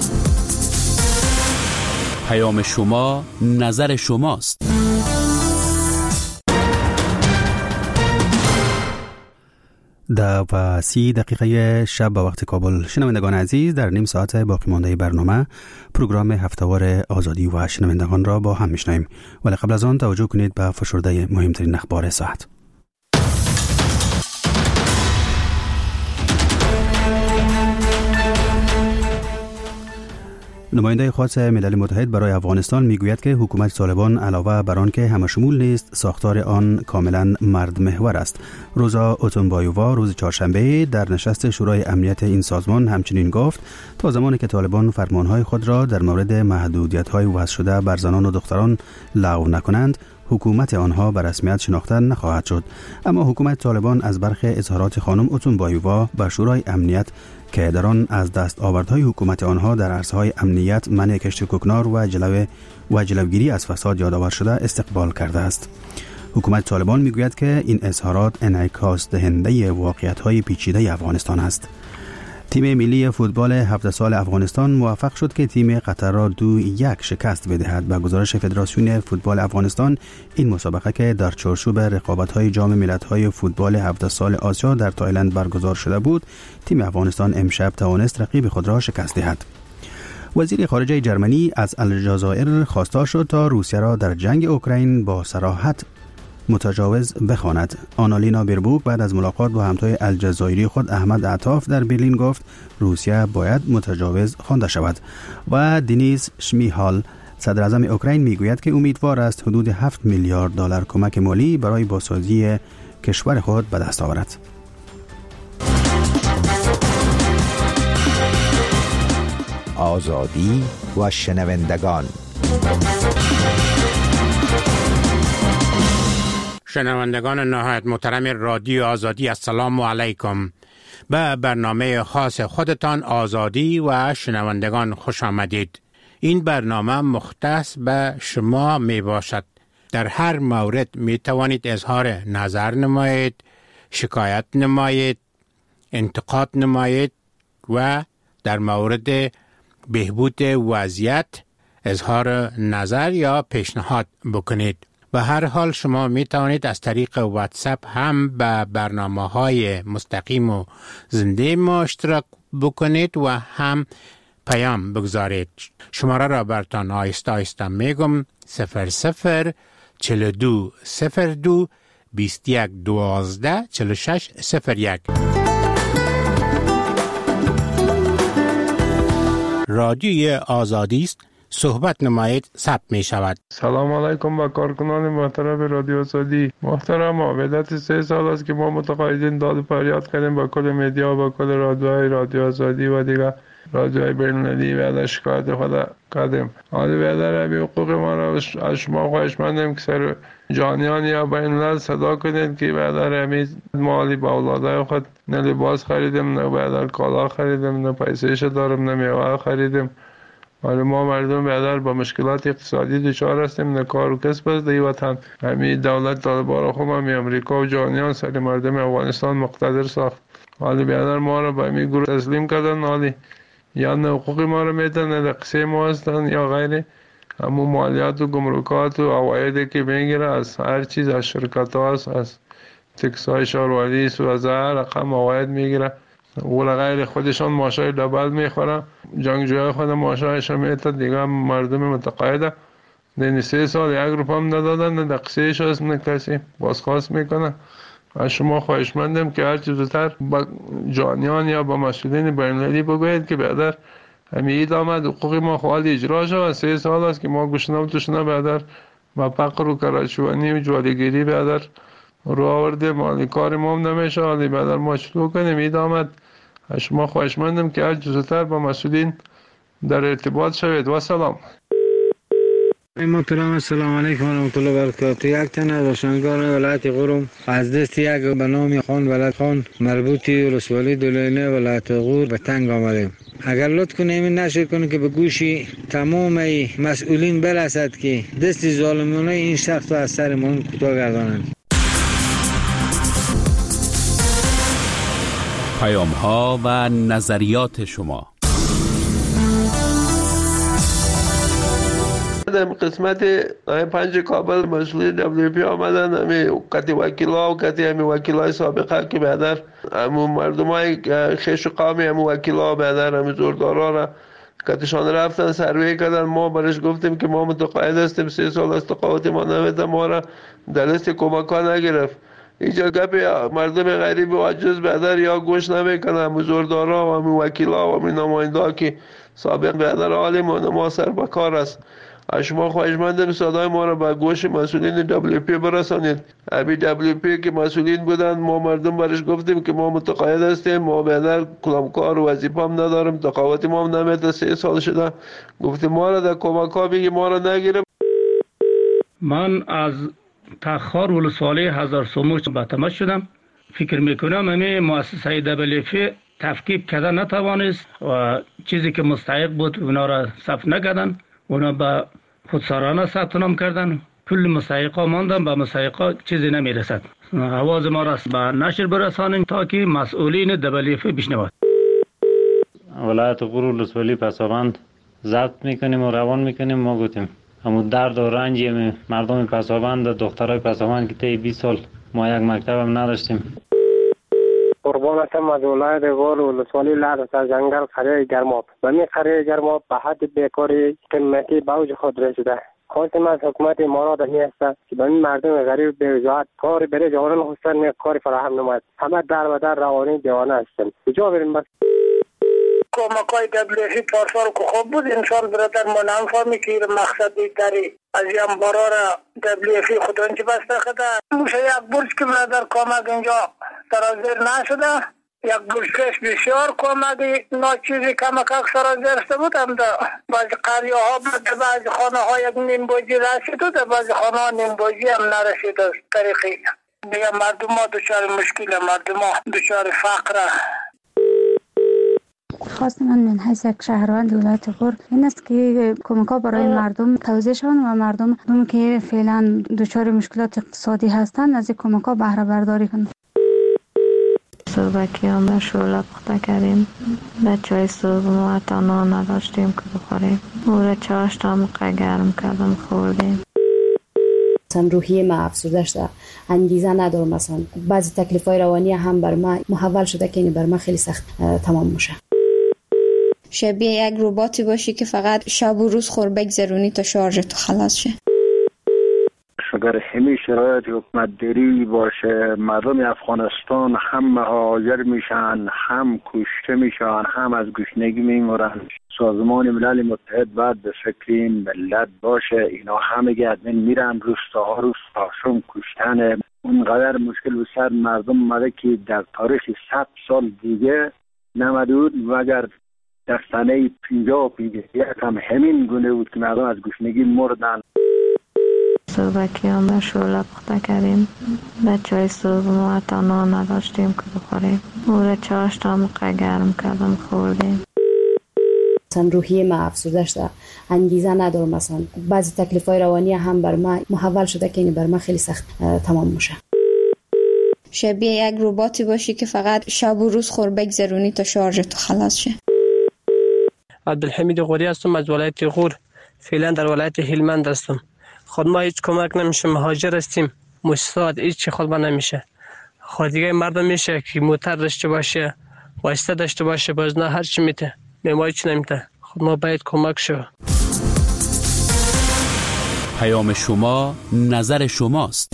پیام شما، نظر شماست. ده و 30 دقیقه شب به وقت کابل. شنوندگان عزیز، در نیم ساعت باقی مانده برنامه پروگرام هفتهوار آزادی و شنوندگان را با هم میشنویم، ولی قبل از آن توجه کنید به فشرده مهمترین اخبار ساعت. نماینده خاص ملل متحد برای افغانستان میگوید که حکومت طالبان علاوه بر آن که همشمول نیست، ساختار آن کاملا مرد محور است. روزا اوتونبایووا روز چهارشنبه در نشست شورای امنیت این سازمان همچنین گفت تا زمانی که طالبان فرمانهای خود را در مورد محدودیت‌های وضع شده بر زنان و دختران لغو نکنند، حکومت آنها به رسمیت شناخته نخواهد شد. اما حکومت طالبان از برخی اظهارات خانم اوتونبایووا به شورای امنیت که در آن از دستاوردهای حکومت آنها در عرصه‌های امنیت، منع کشت کوکنار و جلوگیری از فساد یادآور شده استقبال کرده است. حکومت طالبان میگوید که این اظهارات انعکاس دهنده واقعیت‌های پیچیده افغانستان است. تیم ملی فوتبال 17 سال افغانستان موفق شد که تیم قطر را 2-1 شکست بدهد. به گزارش فدراسیون فوتبال افغانستان، این مسابقه که در چارچوب رقابت‌های جام ملت‌های فوتبال 17 سال آسیا در تایلند برگزار شده بود، تیم افغانستان امشب توانست رقیب خود را شکست دهد. وزیر خارجه جرمنی از الجزایر خواستار شد تا روسیه را در جنگ اوکراین با صراحت متجاوز بخواند. آنالینا بیربوک بعد از ملاقات با همتای الجزایری خود احمد عطاف در برلین گفت روسیه باید متجاوز خوانده شود. و دنیز شمیهال صدر اعظم اوکراین میگوید که امیدوار است حدود 7 میلیارد دلار کمک مالی برای بازسازی کشور خود به دست آورد. آزادی و شنوندگان. شنوندگان نهایت محترم رادیو آزادی، السلام علیکم. به برنامه خاص خودتان آزادی و شنوندگان خوش آمدید. این برنامه مختص به شما می باشد. در هر مورد می توانید اظهار نظر نمایید، شکایت نمایید، انتقاد نمایید و در مورد بهبود وضعیت اظهار نظر یا پیشنهاد بکنید. به هر حال شما می توانید از طریق واتساپ هم به برنامه‌های مستقیم و زنده ما اشتراک بکنید و هم پیام بگذارید. شماره را براتان آهسته آهسته میگم: 00 42 02 21 12 46 01. رادیوی آزادی است. صحبت نمایید، ثبت می شود. سلام علیکم با کارکنان محترم رادیو آزادی. محترم، مدت 3 سال است که ما متقاعدین داد و فریاد کردیم با کل مدیا و با کل رادیو آزادی و دیگر رادیوهای بین‌المللی و شکایت خود کردیم. حالا بیادر همین حقوق ما را از شما خواهشمندیم که سر جانیان یا بین‌الملل صدا کنید که بیادر همین مالی با اولادای خود نه لباس خریدیم، نه بیادر کالا خریدیم، نه پیسه‌اش دارم، نه میوه خریدیم. ولی ما مردم بیادر با مشکلات اقتصادی دچار هستیم، نه کار و کسب است در وطن. همین دولت طالبان را خود همین امریکا و جهانیان سر مردم افغانستان مقتدر ساخت. حالی بیادر ما را به همین گروه تسلیم کردن، حالی یا نه حقوق ما را میدن، نه قصه ما هستن یا غیره. همون مالیات و گمرکات و عوایدی که میگیره از هر چیز، از شرکت ها است، از تکسای شهروردی و از هر رقم عواید میگیره و غیر. خودشان ماشای دبل میخورن، جنگجوهای خود ماشایش میتن دیگه. مردم متقاعده در 3 سال 1 روپیه هم ندادن، نه دقیقش هست، نه کسی بازخواست میکنه. از شما خواهشمندم که هر چیز زودتر با جانیان یا با مسئولین بین‌المللی بگویید که بعدر همین اید آمد حقوق ما خواهد اجرا شد. 3 سال است که ما گشنه و تشنه بعدر با فقر و کراچوانی و جوالگیری بعدر رو آورده، مالی کار ما هم نمیشه. حالی بعدر ما چطور کنیم؟ اید آمد. از شما خواهشمندم که هر چیز زودتر با مسئولین در ارتباط شوید. و سلام. محترم، السلام علیکم و رحمت الله و برکاته. یک تن از روشنگان ولایت قرم از دست یک به نام خان ولایت خان مربوطی ولسوالی دولینه ولایت غور به تنگ آمدیم. اگر لطف کنیم نشر کنیم که به گوشی تمام مسئولین برسد که دست ظالمانه این شخص را از سرمان کوتاه گردانند. پیام‌ها و نظریات شما. در قسمت 5 کابل مسئولین WP آمدن، همه قطعی وکیلا و قطعی همه وکیلای سابقه که بعدر همون مردم های خیش و قامی همون وکیلا و بعدر همه زوردارا را قطعشان رفتن سروی کردن. ما برش گفتیم که ما متقاعد هستیم 3 سال از تقاعد ما نمیده، ما را در لیست کمک ها نگرفت. اینجا گپ مردم غریب و عجز بعدر یا گوش نمیکنن، همون زوردارا و همون وکیلا و همون نماینده که سابق بعدر عالم و ما سر بکار است. شما خواهشمندم صدای ما را به گوش مسئولین WP برسانید. ابی WP که مسئولین بودن، ما مردم برش گفتیم که ما متقاعد هستیم، ما بعدر کلامکار و وظیفه هم نداریم، تقاعد ما هم نمیده، 3 سال شده. گفتیم ما را در کمک ها بگی ما را نگیریم. من از تخار ولسوالی هزار سوموش به تماس شدم. فکر میکنم همه مؤسسه WP تفکیک کرده نتوانست و چیزی که مستحق بود اونا را ثبت نکردن، اونا به خودسرانه ثبت نام کردن. کل مستحقا ماندن، به مستحقا چیزی نمیرسد. آواز ما را به نشر برسانیم تا که مسئولین WP بشنوند. ولایت غور ولسوالی پسابند ضبط میکنیم و روان میکنیم. ما گفتیم همون درد و رنج مردم پسابند، دخترای پسابند که طی 20 سال ما یک مکتب هم نداشتیم. قربان هستم از ولایت غور ولسوالی لرز از جنگل قریه گرماب. و می قریه گرماب به حد بیکاری قیمتی به اوج خود رسیده. خواستم از حکومت امارات می است که به این مردم غریب به وجاهت کار برای جوانان خودشان کاری فراهم نماید. همه در و در روانی دیوانه هستند. کجا بریم بس؟ کمکای WP پارسال که خوب بود، انسان برادر ما نمی‌فهمی که مقصدی داری از این برای WP خودان چی بسته خدا. موشه یک برج که برادر کمک اینجا سرازیر نشده، یک برجکش بسیار کمکی ناچیزی کمک سرازیر شده بود. هم در بعضی قریه ها بود، در بعضی خانه ها یک نیم بوجی رسید و در بعضی خانه ها نیم بوجی هم نرسید. از طریقی دیگه مردم ها دچار مشکل، مردم ها دچار فقر. خواست من حیث یک شهروند ولایت غور این است که کمک‌ها برای مردم توزیع شوند و مردم که فعلا دچار مشکلات اقتصادی هستند از این کمک‌ها بهره برداری کنند. صبحکی هم شوله پخته کردیم. بچه‌های صبح ما حتی نان نداشتیم که بخوریم. او را چاشت هم گرم کردم خوردیم. مثلا روحیه ما افسرده شده، انگیزه ندارم. مثلا بعضی تکلیف‌های روانی هم بر ما محول شده که این بر ما خیلی سخت تمام میشه. شبیه یک رباتی باشی که فقط شب و روز خور بگذرونی تا شارژ تو خلاص شه. اگر همین شرایط حکومت داری باشه، مردم افغانستان هم مهاجر میشن، هم کشته میشن، هم از گشنگی میمرن. سازمان ملل متحد باید به فکر این ملت باشه. اینا همه گردن میرن، روستاها روستاشون کشتن. اونقدر مشکل به سر مردم اومده که در تاریخ 100 سال دیگه نمدود و اگر در سنه 50 هم همین گونه بود که مردم از گشنگی مردن. صبحکی هم شوله پخته کردیم. بچه‌های صبح ما حتی نان نداشتیم که بخوریم. او را چاشت هم گرم کردم خوردیم. مثلا روحیه ما افسرده شده، انگیزه ندارم. مثلا بعضی تکلیف‌های روانی هم بر ما محول شده که این بر ما خیلی سخت تمام میشه. شبیه یک رباتی باشی که فقط شب و روز خور بگذرونی تا شارژ تو خلاص شه. عبدالحمید غوری هستم از ولایت غور. فعلا در ولایت هلمند هستم. خود ما هیچ کمک نمیشه، مهاجر هستیم. مؤسسات هیچ خود ما نمیشه. خود دیگه مردم میشه که موتر داشته باشه، واسطه داشته باشه، باز نه هر چی میته. ما هیچ نمیته. خود ما باید کمک شو. پیام شما نظر شماست.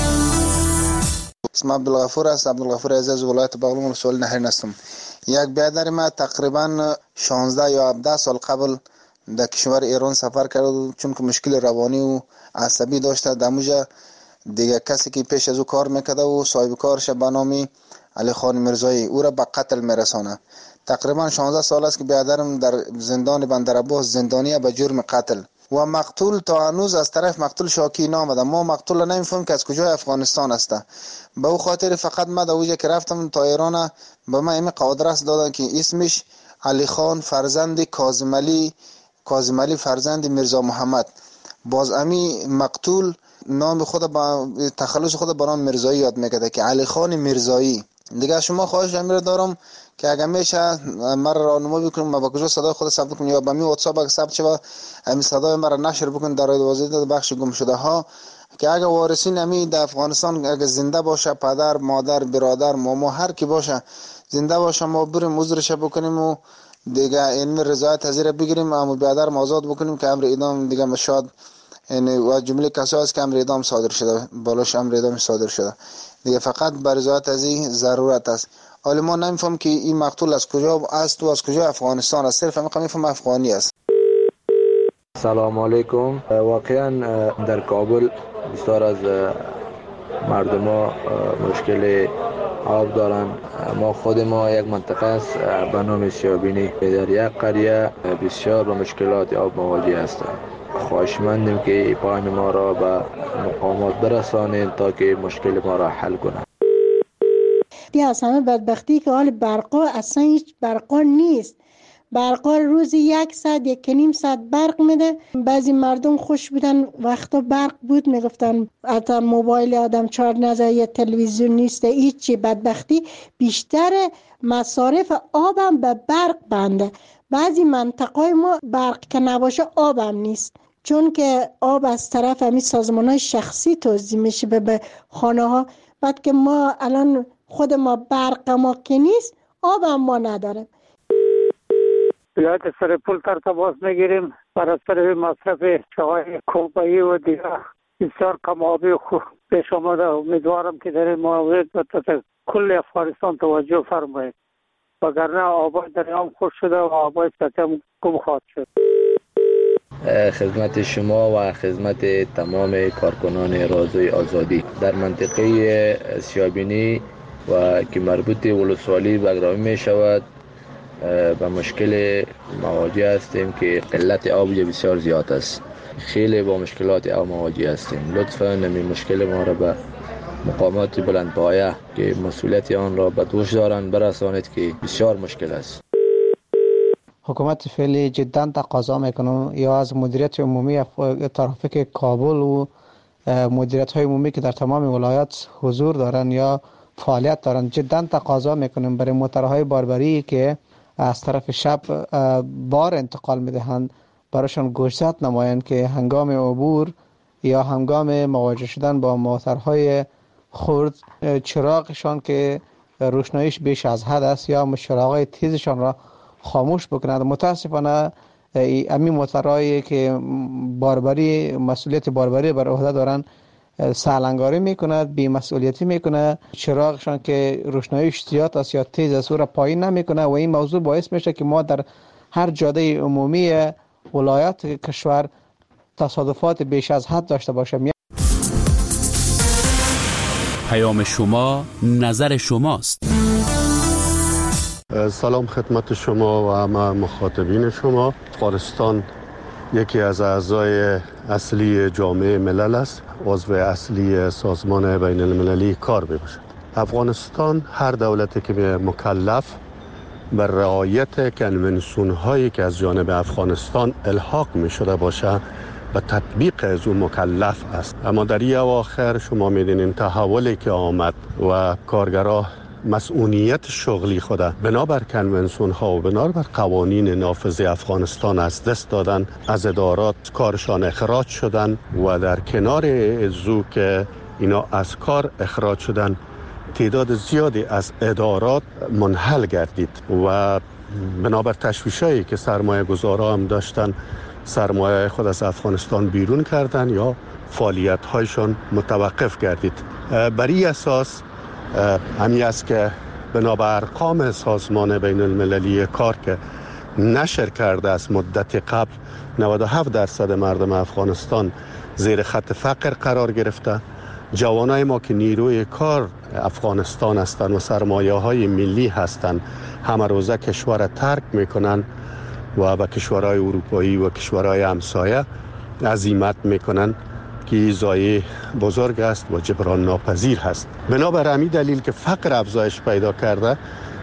اسم عبدالغفور است. عبدالغفور عزیز ولایت بغلان ولسوالی نهرین هستم. یک برادر ما تقریبا 16 یا 17 سال قبل در کشور ایران سفر کرد، چون که مشکل روانی و عصبی داشته. دموجا دیگه کسی که پیش از او کار میکرده و صاحب کارش به نام علی خان مرزایی او را به قتل میرسانه. تقریبا 16 سال است که برادرم در زندان بندرعباس زندانی به جرم قتل و مقتول تا هنوز از طرف مقتول شاکی نامده. ما مقتول نمیفهمیم که از کجای افغانستان است. به او خاطر فقط ما در اوجه که رفتم تا ایران به ما این قادرس دادن که اسمش علی خان فرزند کاظم علی فرزند میرزا محمد. باز امی مقتول نام خود با تخلص خود به نام مرزایی یاد میکرده که علی خان مرزایی. دیگه شما خواهش امیر دارم که اگر میشه مرا راهنمایی بکنید، ما با کجا صدای خود ثبت کنم یا با می واتساپ اگه ثبت شه همین صدای مرا نشر بکنید در رادیو آزادی بخش گم شده ها، که اگر وارثین امی در افغانستان اگر زنده باشه، پدر مادر برادر ماما هر کی باشه زنده باشه، ما بریم عذرش بکنیم و دیگه این رضایت از زیر بگیریم، اما برادر آزاد بکنیم که امر اعدام دیگه مشاد یعنی و جمله کسایی است که امر اعدام صادر شده، بالاش امر اعدام صادر شده دیگه، فقط بر رضایت از این ضرورت است. حالا ما نمیفهم که این مقتول از کجا است و از کجا افغانستان است، صرف میفهم افغانی است. سلام علیکم. واقعا در کابل بسیار از مردم ها مشکل آب دارن. ما خود ما یک منطقه است به نام سیابینی، در یک قریه بسیار با مشکلات آب مواجه هستند. خواهشمندیم که پیام ما را به مقامات برسانید تا که مشکل ما را حل کنند. دی از همه بدبختی که حال برقا اصلا هیچ برقا نیست. برقا روزی 1 ساعت 1.5 ساعت برق میده. بعضی مردم خوش بودن وقتا برق بود میگفتن حتی موبایل آدم چارج نزد یا تلویزیون نیست. هیچی بدبختی بیشتر مصارف آبم به برق بنده. بعضی منطقه ما برق که نباشه آبم نیست، چون که آب از طرف همین سازمان‌های شخصی توزیع میشه به خانه ها. بعد که ما الان خود ما برق ما که نیست، آب هم ما نداریم. ولایت سرپل تماس میگیریم برای سر مصرف چای کوبایی و دیگر بسیار کم آبی خوب پیش آمده. امیدوارم که در این مورد کل افغانستان توجه فرمایید، وگرنه آبای دریام خوش شده و آبای سطح گم خواهد شد. خدمت شما و خدمت تمام کارکنان رادیوی آزادی در منطقه سیابینی و که مربوط ولسوالی بگرامی می شود به مشکل مواجه هستیم که قلت آب بسیار زیاد است. خیلی با مشکلات آب مواجه هستیم. لطفاً این مشکل ما را به مقامات بلندپایه که مسئولیت آن را به دوش دارند برسانید که بسیار مشکل است. حکومت فعلی جدا تقاضا میکنم یا از مدیریت عمومی ترافیک کابل و مدیریت های عمومی که در تمام ولایات حضور دارن یا فعالیت دارن، جدا تقاضا میکنم برای موترهای باربری که از طرف شب بار انتقال میدهند براشون گوشزد نمایند که هنگام عبور یا هنگام مواجه شدن با موترهای خرد چراغشان که روشناییش بیش از حد است یا چراغای تیزشان را خاموش بکنند. متاسفانه امی موترهایی که باربری مسئولیت باربری بر عهده دارن سالنگاری میکند، بی مسئولیتی میکنه، چراغشان که روشناییش زیاد است یا تیز است او را پایین نمیکنه و این موضوع باعث میشه که ما در هر جاده عمومی ولایات کشور تصادفات بیش از حد داشته باشیم. پیام شما نظر شماست. سلام خدمت شما و همه مخاطبین شما. افغانستان یکی از اعضای اصلی جامعه ملل است، عضو اصلی سازمان بین المللی کار میباشد. افغانستان هر دولتی که مکلف بر رعایت کنونسیون هایی که از جانب افغانستان الحاق می شده باشه به تطبیق از اون مکلف است. اما در این اواخر شما میدونین تحولی که آمد و کارگرها مسئولیت شغلی خود بنابر کنونسیون ها و بنابر قوانین نافذ افغانستان از دست دادن، از ادارات کارشان اخراج شدن و در کنار ازو که اینا از کار اخراج شدن تعداد زیادی از ادارات منحل گردید و بنابر تشویشایی که سرمایه گذارا هم داشتن سرمایه خود از افغانستان بیرون کردن یا فعالیت هایشان متوقف گردید. بر این اساس همی است که بنابر ارقام سازمان بین المللی کار که نشر کرده از مدت قبل 97% مردم افغانستان زیر خط فقر قرار گرفته. جوانای ما که نیروی کار افغانستان هستند و سرمایه های ملی هستند همه روزه کشور ترک میکنن و به کشورهای اروپایی و کشورهای همسایه عزیمت میکنن که ضایعه بزرگ است و جبران ناپذیر هست. بنابر همین دلیل که فقر افزایش پیدا کرده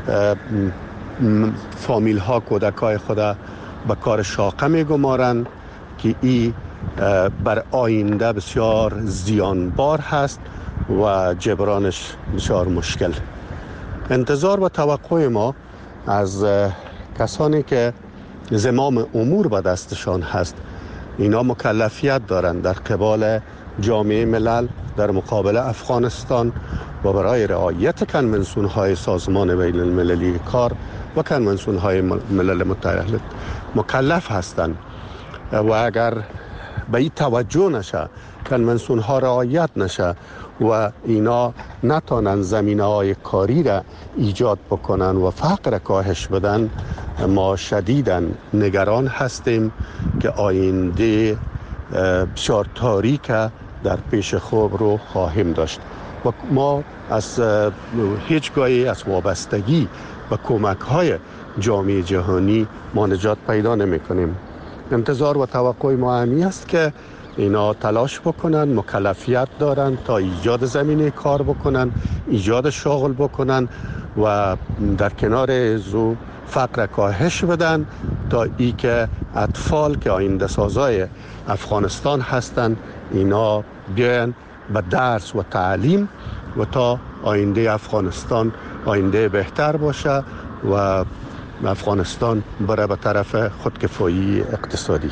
فامیل ها کودکای خود به کار شاقه میگمارند که این بر آینده بسیار زیانبار هست و جبرانش بسیار مشکل. انتظار و توقع ما از کسانی که زمام امور به دستشان هست، اینا مکلفیت دارند در قبال جامعه ملل در مقابل افغانستان و برای رعایت کنوانسیون‌های سازمان بین المللی کار و کنوانسیون‌های ملل متحد مکلف هستند و اگر به این توجه نشه، کنوانسیون‌ها رعایت نشه و اینا نتانن زمینه‌های کاری را ایجاد بکنن و فقر را کاهش بدن، ما شدیداً نگران هستیم که آینده بسیار تاریک در پیش خود رو خواهیم داشت و ما از هیچگاهی از وابستگی و کمک‌های جامعه جهانی ما نجات پیدا نمی‌کنیم. انتظار و توقع ما همی است که اینا تلاش بکنن، مکلفیت دارن تا ایجاد زمینه کار بکنن، ایجاد شغل بکنن و در کنار زو فقر کاهش بدن تا ای که اطفال که آینده سازای افغانستان هستند اینا بیان به درس و تعلیم و تا آینده افغانستان آینده بهتر باشه و افغانستان بره به طرف خودکفایی اقتصادی.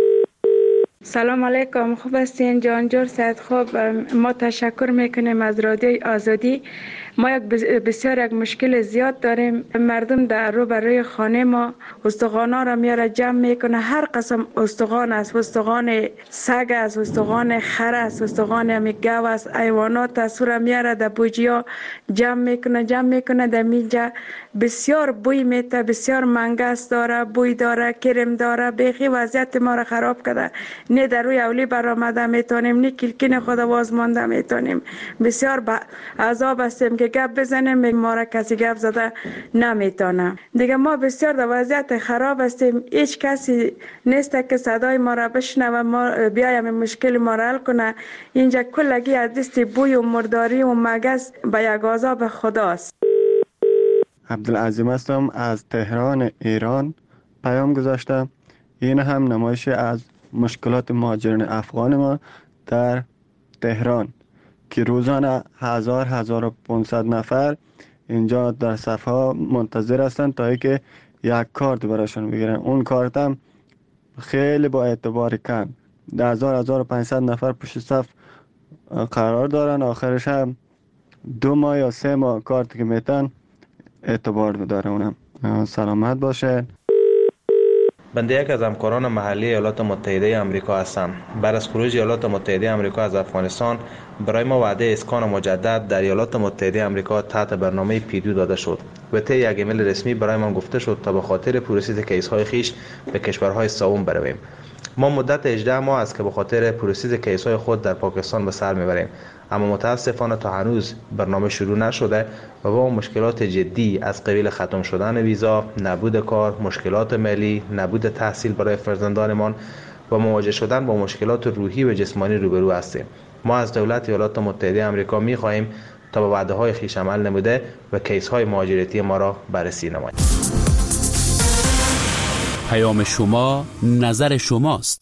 سلام علیکم، خوب هستین جانجور سید؟ خوب، ما تشکر میکنیم از رادیوی آزادی. ما بسیار مشکل زیاد داریم. مردم در روبروی خانه ما استخوانا را میاره جمع میکنه، هر قسم استخوان است، استخوان سگ است، استخوان خر است، استخوان گاو است، حیوانات است، را میاره در بوجیا جمع میکنه در میجا. بسیار بوی میته، بسیار منگس داره، بوی داره، کرم داره، بیخی وضعیت ما را خراب کرده. نه در روی اولی برآمده میتونیم، نه کلکین خود آواز مانده میتونیم. بسیار عذاب هستیم که گپ بزنیم، ما را کسی گپ زده نمیتونه. دیگه ما بسیار در وضعیت خراب هستیم. هیچ کسی نیست که صدای ما را بشنوه و ما بیایم مشکل ما را حل کنه. اینجا کلگی از دست بوی و مرداری و مگس به یک عذاب خداست. عبدالعظیم هستم از تهران ایران. پیام گذاشتم. این هم نمایش از مشکلات مهاجرین افغان ما در تهران که روزانه 1500 نفر اینجا در صفحه منتظر هستند تا اینکه یک کارت براشون بگیرن. اون کارت هم خیلی با اعتبار کم 1500 نفر پشت صف قرار دارن. آخرش هم 2 ماه یا 3 ماه کارت که میتن اعتبار داره. اونم سلامت باشه. بنده یک از همکاران محلی ایالات متحده آمریکا هستم. بعد از خروج ایالات متحده آمریکا از افغانستان برای ما وعده اسکان مجدد در ایالات متحده آمریکا تحت برنامه پیدو داده شد و طی یک ایمیل رسمی برای ما گفته شد تا به خاطر پروسس کیس‌های خیش به کشورهای سوم برویم. ما مدت 18 ماه است که به خاطر پروسس کیس‌های خود در پاکستان به سر میبریم، اما متاسفانه تا هنوز برنامه شروع نشده و با مشکلات جدی از قبیل ختم شدن ویزا، نبود کار، مشکلات مالی، نبود تحصیل برای فرزندانمان و مواجه شدن با مشکلات روحی و جسمانی روبرو هستیم. ما از دولت ایالات متحده آمریکا می‌خواهیم تا به وعده‌های خویش عمل نموده و کیس‌های مهاجرتی ما را بررسی نماید. پیام شما نظر شماست.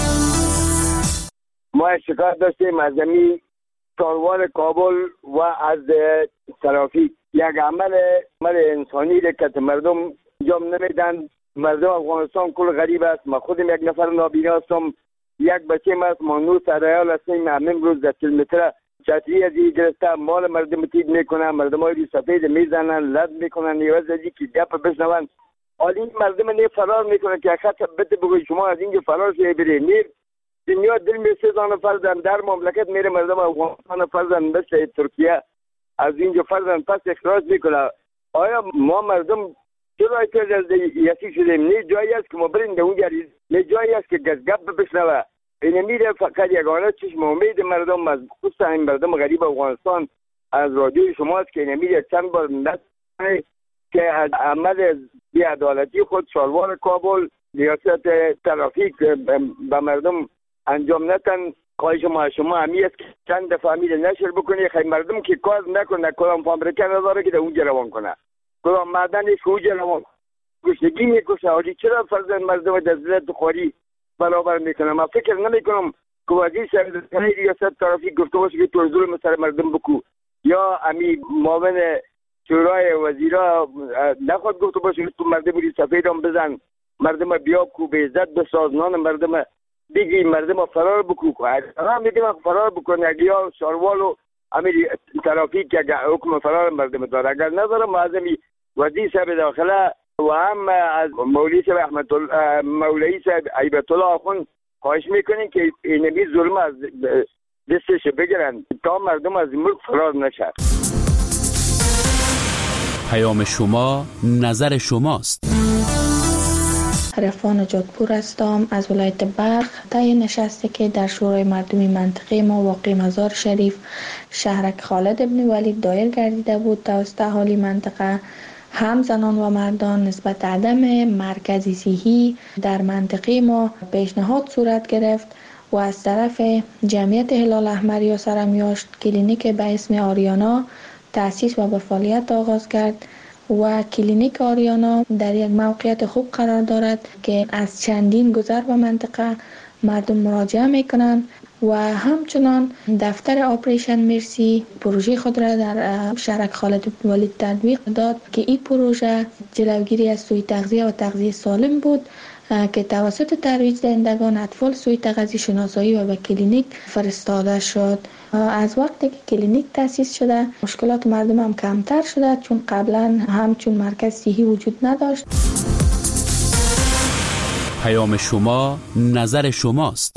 ما شکایت داشتیم از سالوار کابل و از ترافیک. یک عمل انسانی را که مردم انجام نمیدن. مردم افغانستان کل غریب است. ما خودم یک نفر نابینا هستم، یک بچه است، ما 9 سرایال هستیم. همین روز در کیلومتر چتری از این گرفته مال مردم تید میکنن، مردم های سفید میزنن، لد میکنن، یواز از این که گپ بشنون. حالی مردم نه فرار میکنن که خط بده بگوی شما از اینجا فرار شوی بری. نیر دنیا دل می سزان فرزن در مملکت میره، مردم افغانستان فرزن مثل ترکیه از اینجا فرزن پس اخراج میکنه. آیا ما مردم چرا یکی شدیم؟ نه جایی است که ما بریم در اونجا، نه جایی است که گپ بشنوه. این میره فقط یگانه چشم امید مردم از خصوصا این مردم غریب افغانستان از رادیوی شماست که این میره چند بار نست که از عمل بی‌عدالتی خود شالوار کابل ریاست ترافیک به مردم انجام نتن. خواهش شما همی است که چند دفعه میره نشر بکنی خیلی مردم که کار نکنه، کدام فابریکه نداره که در اونجا روان کنه، کدام معدنش اونجا روان گشنگی میکشه. حالی چرا فرزند مردم در ذلت خواری برابر میکنه؟ من فکر نمیکنم که وزیر سرزنی ریاست ترافیک گفته باشه که تو ظلم سر مردم بکو، یا امی معاون شورای وزیرا نخواد گفت باشه تو مردم ری سفید هم بزن، مردم بیا کو به عزت بسازنان مردم دیگه مردم فرار بکو که هم دیگه فرار بکنه اگه یا شاروال و امیر ترافیک که حکم فرار مردم داره، اگر نداره معظمی وزیر صاحب داخله و هم از مولوی صاحب مولوی صاحب عیبت الله آخوند خواهش میکنیم که اینمی ظلم از دستش بگیرن تا مردم از ملک فرار نشه. پیام شما نظر شماست. عرفان جادپور هستم از ولایت بلخ. طی نشستی که در شورای مردمی منطقه ما واقع مزار شریف شهرک خالد ابن ولید دایر گردیده بود توسط اهالی منطقه، هم زنان و مردان نسبت عدم مرکزی صحی در منطقه ما پیشنهاد صورت گرفت و از طرف جمعیت هلال احمر یا سرمیاشت کلینیک به اسم آریانا تأسیس و به فعالیت آغاز کرد و کلینیک آریانا در یک موقعیت خوب قرار دارد که از چندین گذر به منطقه مردم مراجعه میکنند و همچنان دفتر آپریشن مرسی پروژه خود را در شهرک خالد بن ولید تطبیق داد که این پروژه جلوگیری از سوء تغذیه و تغذیه سالم بود که توسط ترویج دهندگان اطفال سوء تغذیه شناسایی و به کلینیک فرستاده شد. از وقتی که کلینیک تأسیس شده مشکلات مردم هم کمتر شده، چون قبلا همچون مرکز صحی وجود نداشت. پیام شما نظر شماست.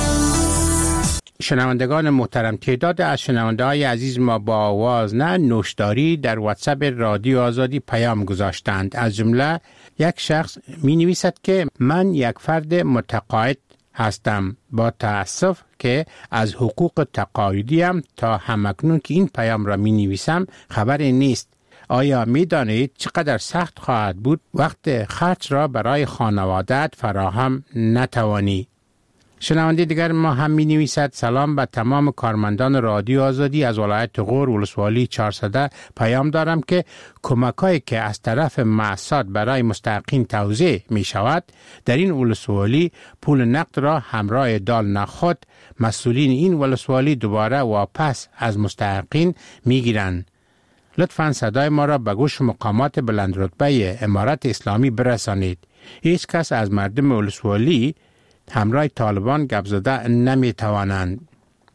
شنوندگان محترم، تعداد از شنونده‌های عزیز ما با آواز نه نوشداری در واتساپ رادیو آزادی پیام گذاشتند. از جمله یک شخص می نویسد که من یک فرد متقاعد هستم، با تأسف که از حقوق تقاعدیم تا همکنون که این پیام را می نویسم خبری نیست. آیا می دانید چقدر سخت خواهد بود وقت خرج را برای خانواده‌ات فراهم نتوانی؟ شنونده دیگر ما هم می نویسد سلام به تمام کارمندان رادیو آزادی از ولایت غور ولسوالی 400 پیام دارم که کمک‌هایی که از طرف مؤسسات برای مستحقین توزیع می شود در این ولسوالی پول نقد را همراه دال نخود مسئولین این ولسوالی دوباره واپس از مستحقین می گیرند. لطفاً صدای ما را به گوش مقامات بلند رتبه امارت اسلامی برسانید. هیچ کس از مردم ولسوالی همراه طالبان گپ زده نمی توانند.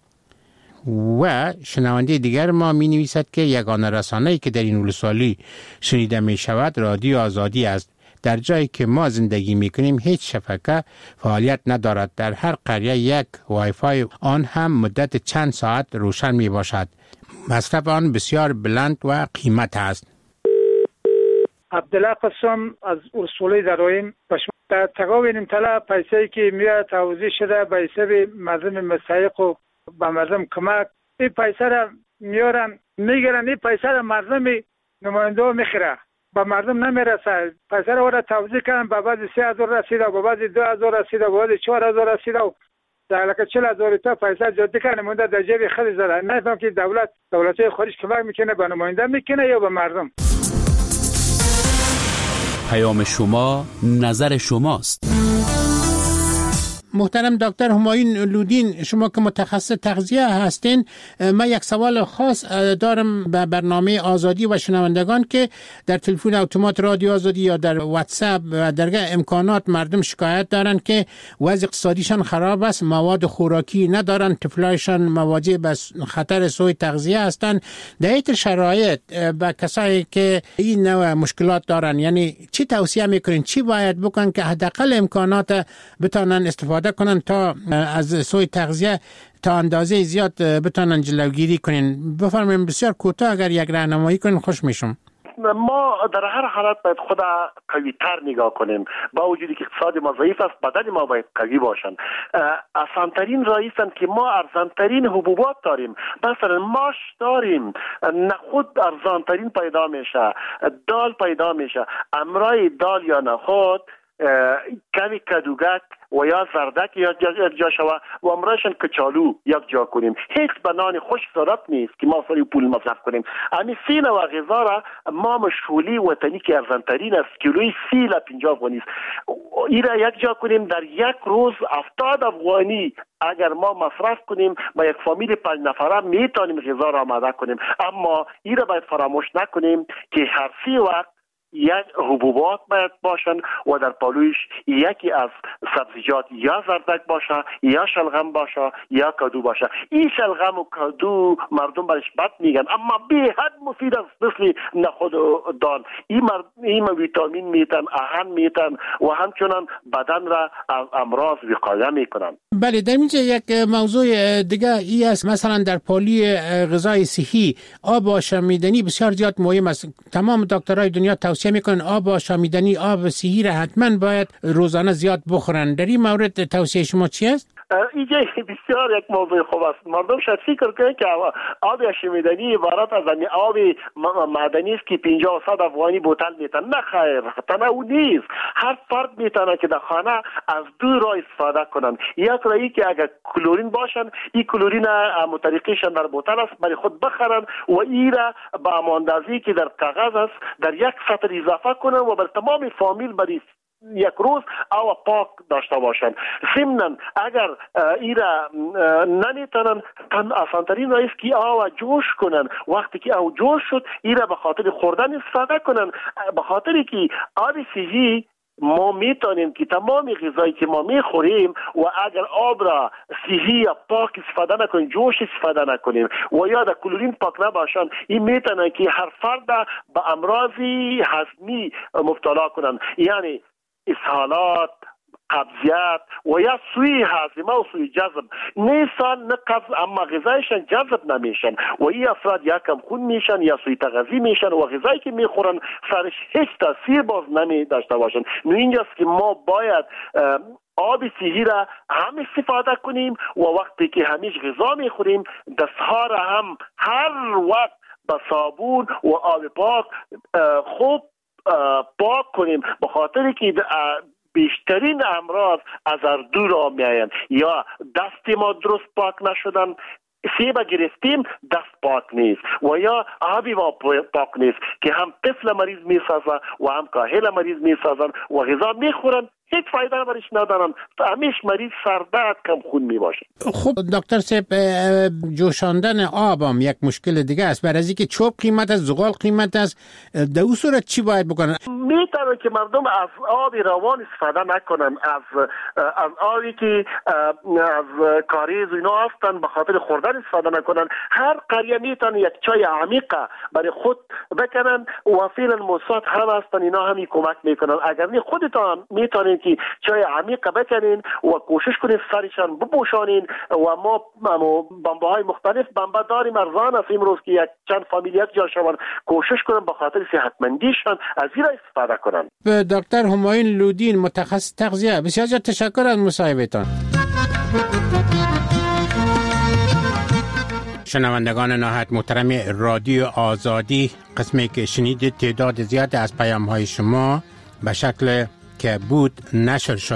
و شنونده دیگر ما می نویسد که یگانه رسانه‌ای که در این ولسوالی شنیده می شود رادیو آزادی است. در جایی که ما زندگی می کنیم هیچ شبکه فعالیت ندارد. در هر قریه یک وایفای آن هم مدت چند ساعت روشن می باشد. مصرف آن بسیار بلند و قیمت است. عبدالله قسم از ولسوالی درایم در تقابل طلا پیسه‌ای که میاد توزیع شده به حساب مردم مستحق و به مردم کمک، این پیسه را میارن میگیرن، این پیسه را مردم نماینده میخره، به مردم نمیرسه. پیسه را وارد توزیع کردن، به بعضی 3000 رسیده، به بعضی 2000 رسیده، به بعضی 4000 رسیده و در لکه 40000 تا پیسه جدی کنه مونده در جیب خود زده. نفهم که دولت خارج کمک میکنه به نماینده میکنه یا به مردم. پیام شما نظر شماست. محترم دکتر همایون لودین، شما که متخصص تغذیه هستین، من یک سوال خاص دارم به برنامه آزادی و شنوندگان که در تلفن اتومات رادیو آزادی یا در واتساپ و درگاه امکانات مردم شکایت دارن که وضع اقتصادیشان خراب است، مواد خوراکی ندارن، طفلایشان مواجه به خطر سوء تغذیه هستند. در این شرایط به کسایی که این نوع مشکلات دارن یعنی چی توصیه میکنین، چی باید بکنن که حداقل امکانات بتونن استفاده کنن تا از سوء تغذیه تا اندازه زیاد بتونن جلوگیری کنین؟ بفرمایید بسیار کوتاه اگر یک راهنمایی کنین خوش میشم. ما در هر حالت باید خود قوی تر نگاه کنیم، با وجودی که اقتصاد ما ضعیف است بدن ما باید قوی باشن. آسانترین راه است که ما ارزانترین حبوبات داریم، مثلا ماش داریم، نخود ارزانترین پیدا میشه، دال پیدا میشه. امرای دال یا نخود کمی کدوگک و یا زردک یک جا شود و امرایشان کچالو یک جا کنیم. هیچ بنان خوش ضرورت نیست که ما سری پول مصرف کنیم. امی سین و غذا را ما مشغولی وطنی که ارزانترین است، کیلوی 30 تا 50 افغانی است. این را یک جا کنیم، در یک روز 70 افغانی اگر ما مصرف کنیم با یک فامیل 5 نفره میتونیم غذا را آماده کنیم. اما این را باید فراموش نکنیم که هر 30 وقت یک حبوبات باید باشن و در پالویش یکی از سبزیجات یا زردک باشه یا شلغم باشه یا کدو باشه. این شلغم و کدو مردم برش بد میگن اما به حد مفید است، مثل نخود و دال. این ویتامین میتن، آهن میتن و همچنان بدن را از امراض وقایه میکنن. بله، در اینجا یک موضوع دیگه ای است، مثلا در پالی غذای صحی آب آشامیدنی بسیار زیاد مهم است. تمام دکترای دنیا توصیه میکنن آب آشامیدنی، آب صحی را حتما باید روزانه زیاد بخورن. در این مورد توصیه شما چی است؟ اینجا بسیار یک موضوع خوب است. مردم شاید فکر کنند که آب آشامیدنی عبارت از آب معدنی است که 50 و 100 افغانی بوتل میتن. نه خیر، تنها او نیست. هر فرد میتونه که در خانه از 2 راه استفاده کنن. یک راهی که اگر کلورین باشن، این کلورین متریقیشان در بوتل است برای خود بخرن و این را با اندازه‌ای که در کاغذ است در یک سطر اضافه کنن و بر تمام فامیل برای یک روز آب پاک داشته باشند. ضمناً اگر ایرا نمیتونن آسانترین راه است که آب جوش کنن. وقتی که آب جوش شد ایرا به خاطر خوردن استفاده کنن، به خاطر که آب صحی ما میتونیم که تمام غذایی که ما میخوریم و اگر آب را صحی یا پاک استفاده نکنیم، جوش استفاده نکنیم و یا در کلورین پاک نباشن، این میتونه که هر فرد به امراض هضمی مبتلا کنن، یعنی اسهالات، قبضیت و یا سوی هاضمه و سوی جذب. نیستان نه قبض اما غذایشان جذب نمیشن و این افراد یا کم خون میشن یا سوی تغذیه میشن و غذایی که میخورن سرش هیچ تاثیر باز نمی داشته باشن. نو اینجاست که ما باید آب صحی را هم استفاده کنیم و وقتی که همیش غذا میخوریم دستها را هم هر وقت با صابون و آب پاک خوب پاک کنیم، به خاطر که بیشترین امراض از اردو را میاین. یا دست ما درست پاک نشدن، سیب گرفتیم دست پاک نیست و یا آبی ما پاک نیست که هم طفل مریض میسازن و هم کاهل مریض میسازن و غذا میخورن هیچ فایده برش ندارن، همیش مریض سردرد کم خون میباشه. خب دکتر صاحب، جوشاندن آب هم یک مشکل دیگه است. برای اینکه چوب قیمت است، زغال قیمت است، در اون صورت چی باید بکنن؟ میتونه که مردم از آب روان استفاده نکنن، از آبی که از کاریز و اینا هستن به خاطر خوردن استفاده نکنن. هر قریه میتونه یک چای عمیقه برای خود بکنن و فعلا موساد هم هستن، اینا همی کمک میکنن. اگر نه خودتان میتونین که چای عمیق بکنین و کوشش کنین سرشان بپوشانین و ما بمبه های مختلف بمبه داریم، ارزان است امروز که یک چند فامیل یک جا شون، کوشش کنن به خاطر صحتمندیشان از این استفاده کنن. دکتر همایون لودین، متخصص تغذیه، بسیار تشکر از مصاحبهتان. شنوندگان نهایت محترم رادیو آزادی، قسمی که شنیدید تعداد زیاد از پیام های شما به شکل که بود نشر شد.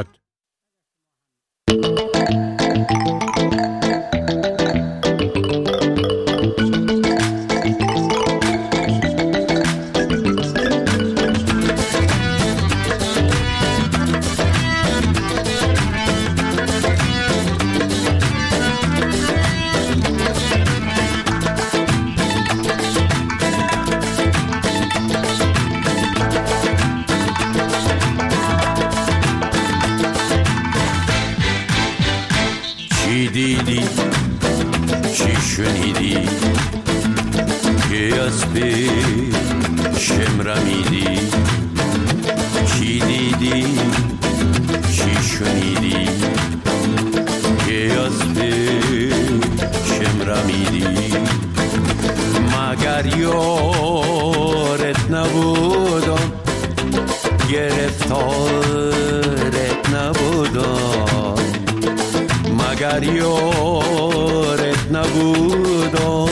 دیدی چی شنیدی که از پیشم رمیدی؟ چی دیدی چی شنیدی که از پیشم رمیدی؟ مگر یارت نبودم، گرفتارت نبودم، مگر یارت نبودم،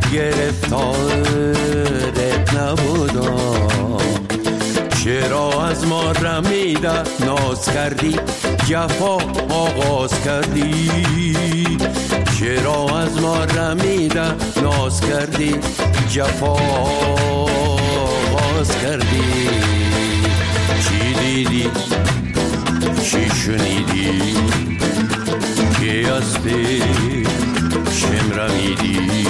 گرفتارت نبودم. چرا از از ما رمیده ناز کردی جفا آغاز کردی چرا از ما رمیده ناز کردی جفا آغاز کردی چی دیدی چی شنیدی که از شم رمیدی